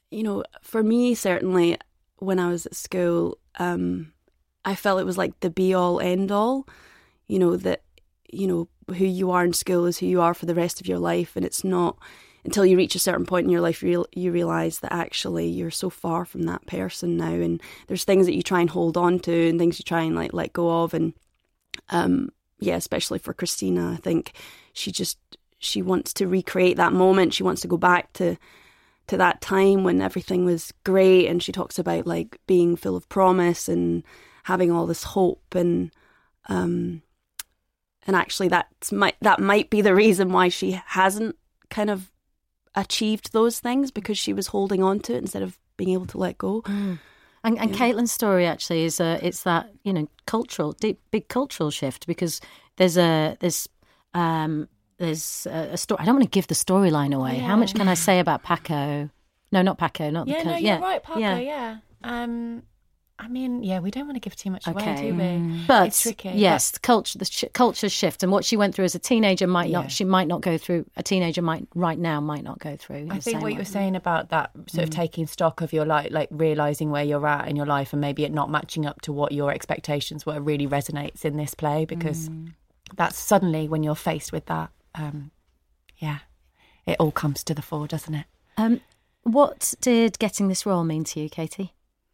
you know, for me, certainly, when I was at school, um, I felt it was like the be-all, end-all, you know, that, you know, who you are in school is who you are for the rest of your life, and it's not until you reach a certain point in your life you, you realise that actually you're so far from that person now, and there's things that you try and hold on to and things you try and like let go of, and um, yeah, especially for Christina, I think she just, she wants to recreate that moment. She wants to go back to to that time when everything was great, and she talks about like being full of promise and having all this hope, and um, and actually that's might that might be the reason why she hasn't kind of achieved those things, because she was holding on to it instead of being able to let go. Mm. And, and yeah. Caitlin's story actually is uh, it's that, you know, cultural deep, big cultural shift, because there's a there's um, there's a, a story. I don't want to give the storyline away. Yeah. How much can I say about Paco? No, not Paco. Not yeah, the no, co- you're yeah. right, Paco. Yeah. yeah. Um, I mean, yeah, we don't want to give too much Okay. away, do we? Mm. But it's tricky. yes, the culture, the sh- culture shift, and what she went through as a teenager might Yeah. not. She might not go through. A teenager might right now might not go through. I the think same what way. you were saying about that sort of Mm. taking stock of your life, like realising where you're at in your life and maybe it not matching up to what your expectations were, really resonates in this play, because Mm. that's suddenly when you're faced with that, um, yeah, it all comes to the fore, doesn't it? Um, what did getting this role mean to you, Katie?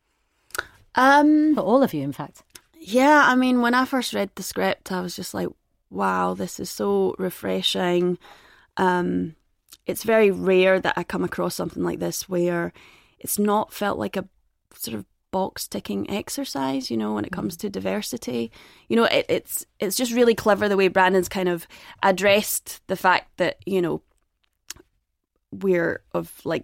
Um, For all of you, in fact. Yeah, I mean, when I first read the script, I was just like, wow, this is so refreshing. Um, it's very rare that I come across something like this where it's not felt like a sort of box ticking exercise, you know, when it comes to diversity. You know, it, it's it's just really clever the way Brandon's kind of addressed the fact that, you know, we're of like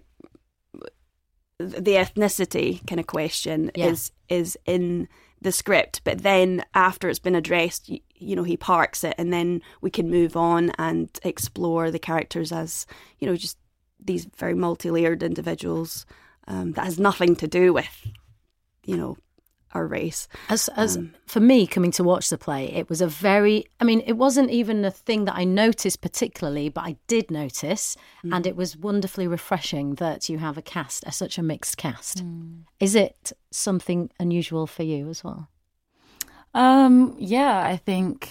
the ethnicity kind of question Yeah. is is in the script, but then after it's been addressed, you, you know, he parks it, and then we can move on and explore the characters as, you know, just these very multi-layered individuals um, that has nothing to do with, you know, our race. As as Um, for me, coming to watch the play, it was a very, I mean, it wasn't even a thing that I noticed particularly, but I did notice, Mm. and it was wonderfully refreshing that you have a cast, a, such a mixed cast. Is it something unusual for you as well? Um, yeah, I think,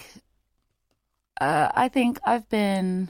uh, I think I've been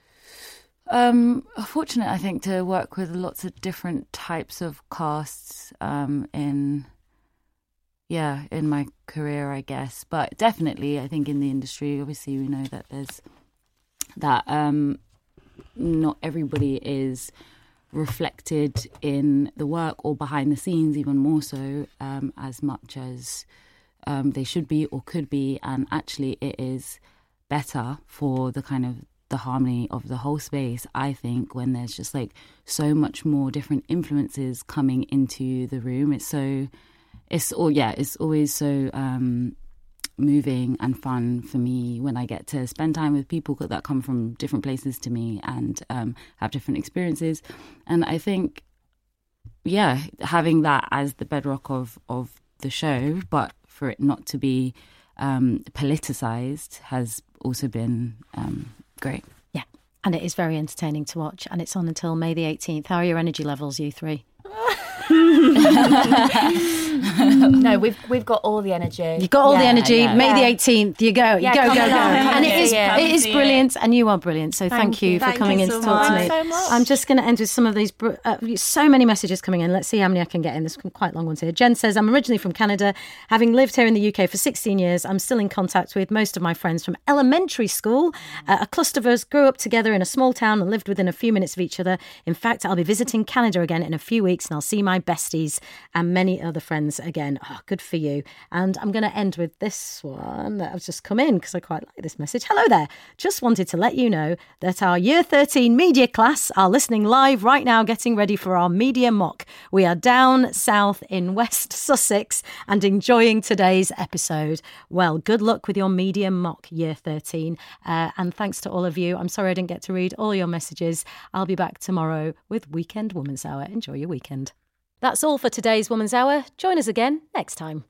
um, fortunate, I think, to work with lots of different types of casts um, in, yeah, in my career, I guess. But definitely, I think in the industry, obviously, we know that there's that um, not everybody is reflected in the work or behind the scenes, even more so, um, as much as um, they should be or could be. And actually, it is better for the kind of the harmony of the whole space, I think, when there's just like so much more different influences coming into the room. It's so, it's all, yeah, it's always so um, moving and fun for me when I get to spend time with people that come from different places to me and um, have different experiences. And I think, yeah, having that as the bedrock of, of the show, but for it not to be um, politicized has also been um, great. Yeah, and it is very entertaining to watch, and it's on until May the eighteenth. How are your energy levels, you three? No, we've we've got all the energy. You've got all the Yeah, energy. yeah. May the Yeah. eighteenth, you go, you Yeah, go, come go, go. along. And it is, Yeah, it is come brilliant, and you are brilliant. So thank, Thank you you. for Thank coming you in so to talk to much. me. So much. I'm just going to end with some of these. Br- uh, so many messages coming in. Let's see how many I can get in. There's some quite long ones here. Jen says, I'm originally from Canada. Having lived here in the U K for sixteen years, I'm still in contact with most of my friends from elementary school. Uh, a cluster of us grew up together in a small town and lived within a few minutes of each other. In fact, I'll be visiting Canada again in a few weeks, and I'll see my besties and many other friends again. Oh, good for you. And I'm going to end with this one that has just come in because I quite like this message. Hello there. Just wanted to let you know that our Year thirteen media class are listening live right now, getting ready for our media mock. We are down south in West Sussex and enjoying today's episode. Well, good luck with your media mock, Year thirteen. Uh, and thanks to all of you. I'm sorry I didn't get to read all your messages. I'll be back tomorrow with Weekend Woman's Hour. Enjoy your weekend. That's all for today's Woman's Hour. Join us again next time.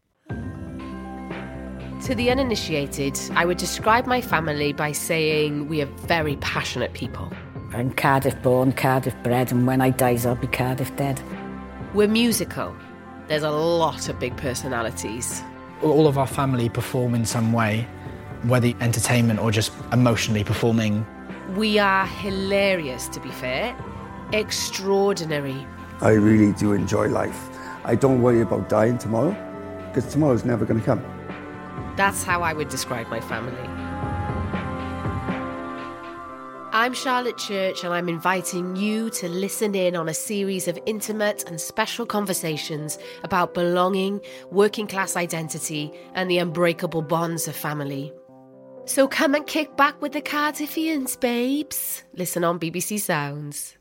To the uninitiated, I would describe my family by saying we are very passionate people. I'm Cardiff born, Cardiff bred, and when I dies, I'll be Cardiff dead. We're musical. There's a lot of big personalities. All of our family perform in some way, whether entertainment or just emotionally performing. We are hilarious, to be fair. Extraordinary. I really do enjoy life. I don't worry about dying tomorrow, because tomorrow's never going to come. That's how I would describe my family. I'm Charlotte Church, and I'm inviting you to listen in on a series of intimate and special conversations about belonging, working class identity, and the unbreakable bonds of family. So come and kick back with the Cardiffians, babes. Listen on B B C Sounds.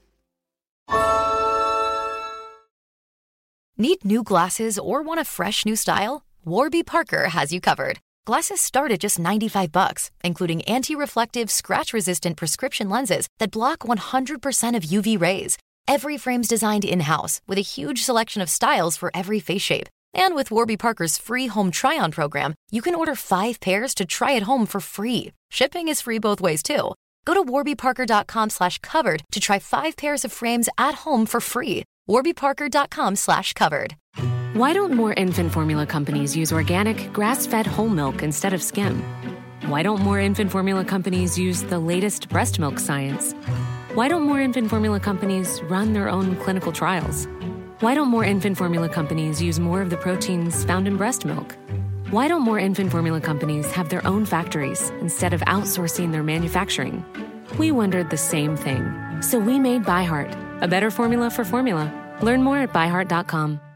Need new glasses or want a fresh new style? Warby Parker has you covered. Glasses start at just ninety-five bucks, including anti-reflective, scratch-resistant prescription lenses that block one hundred percent of U V rays. Every frame's designed in-house with a huge selection of styles for every face shape. And with Warby Parker's free home try-on program, you can order five pairs to try at home for free. Shipping is free both ways, too. Go to warbyparker.com slash covered to try five pairs of frames at home for free. warbyparker.com slash covered. Why don't more infant formula companies use organic, grass-fed whole milk instead of skim? Why don't more infant formula companies use the latest breast milk science? Why don't more infant formula companies run their own clinical trials? Why don't more infant formula companies use more of the proteins found in breast milk? Why don't more infant formula companies have their own factories instead of outsourcing their manufacturing? We wondered the same thing. So we made ByHeart, a better formula for formula. Learn more at by heart dot com.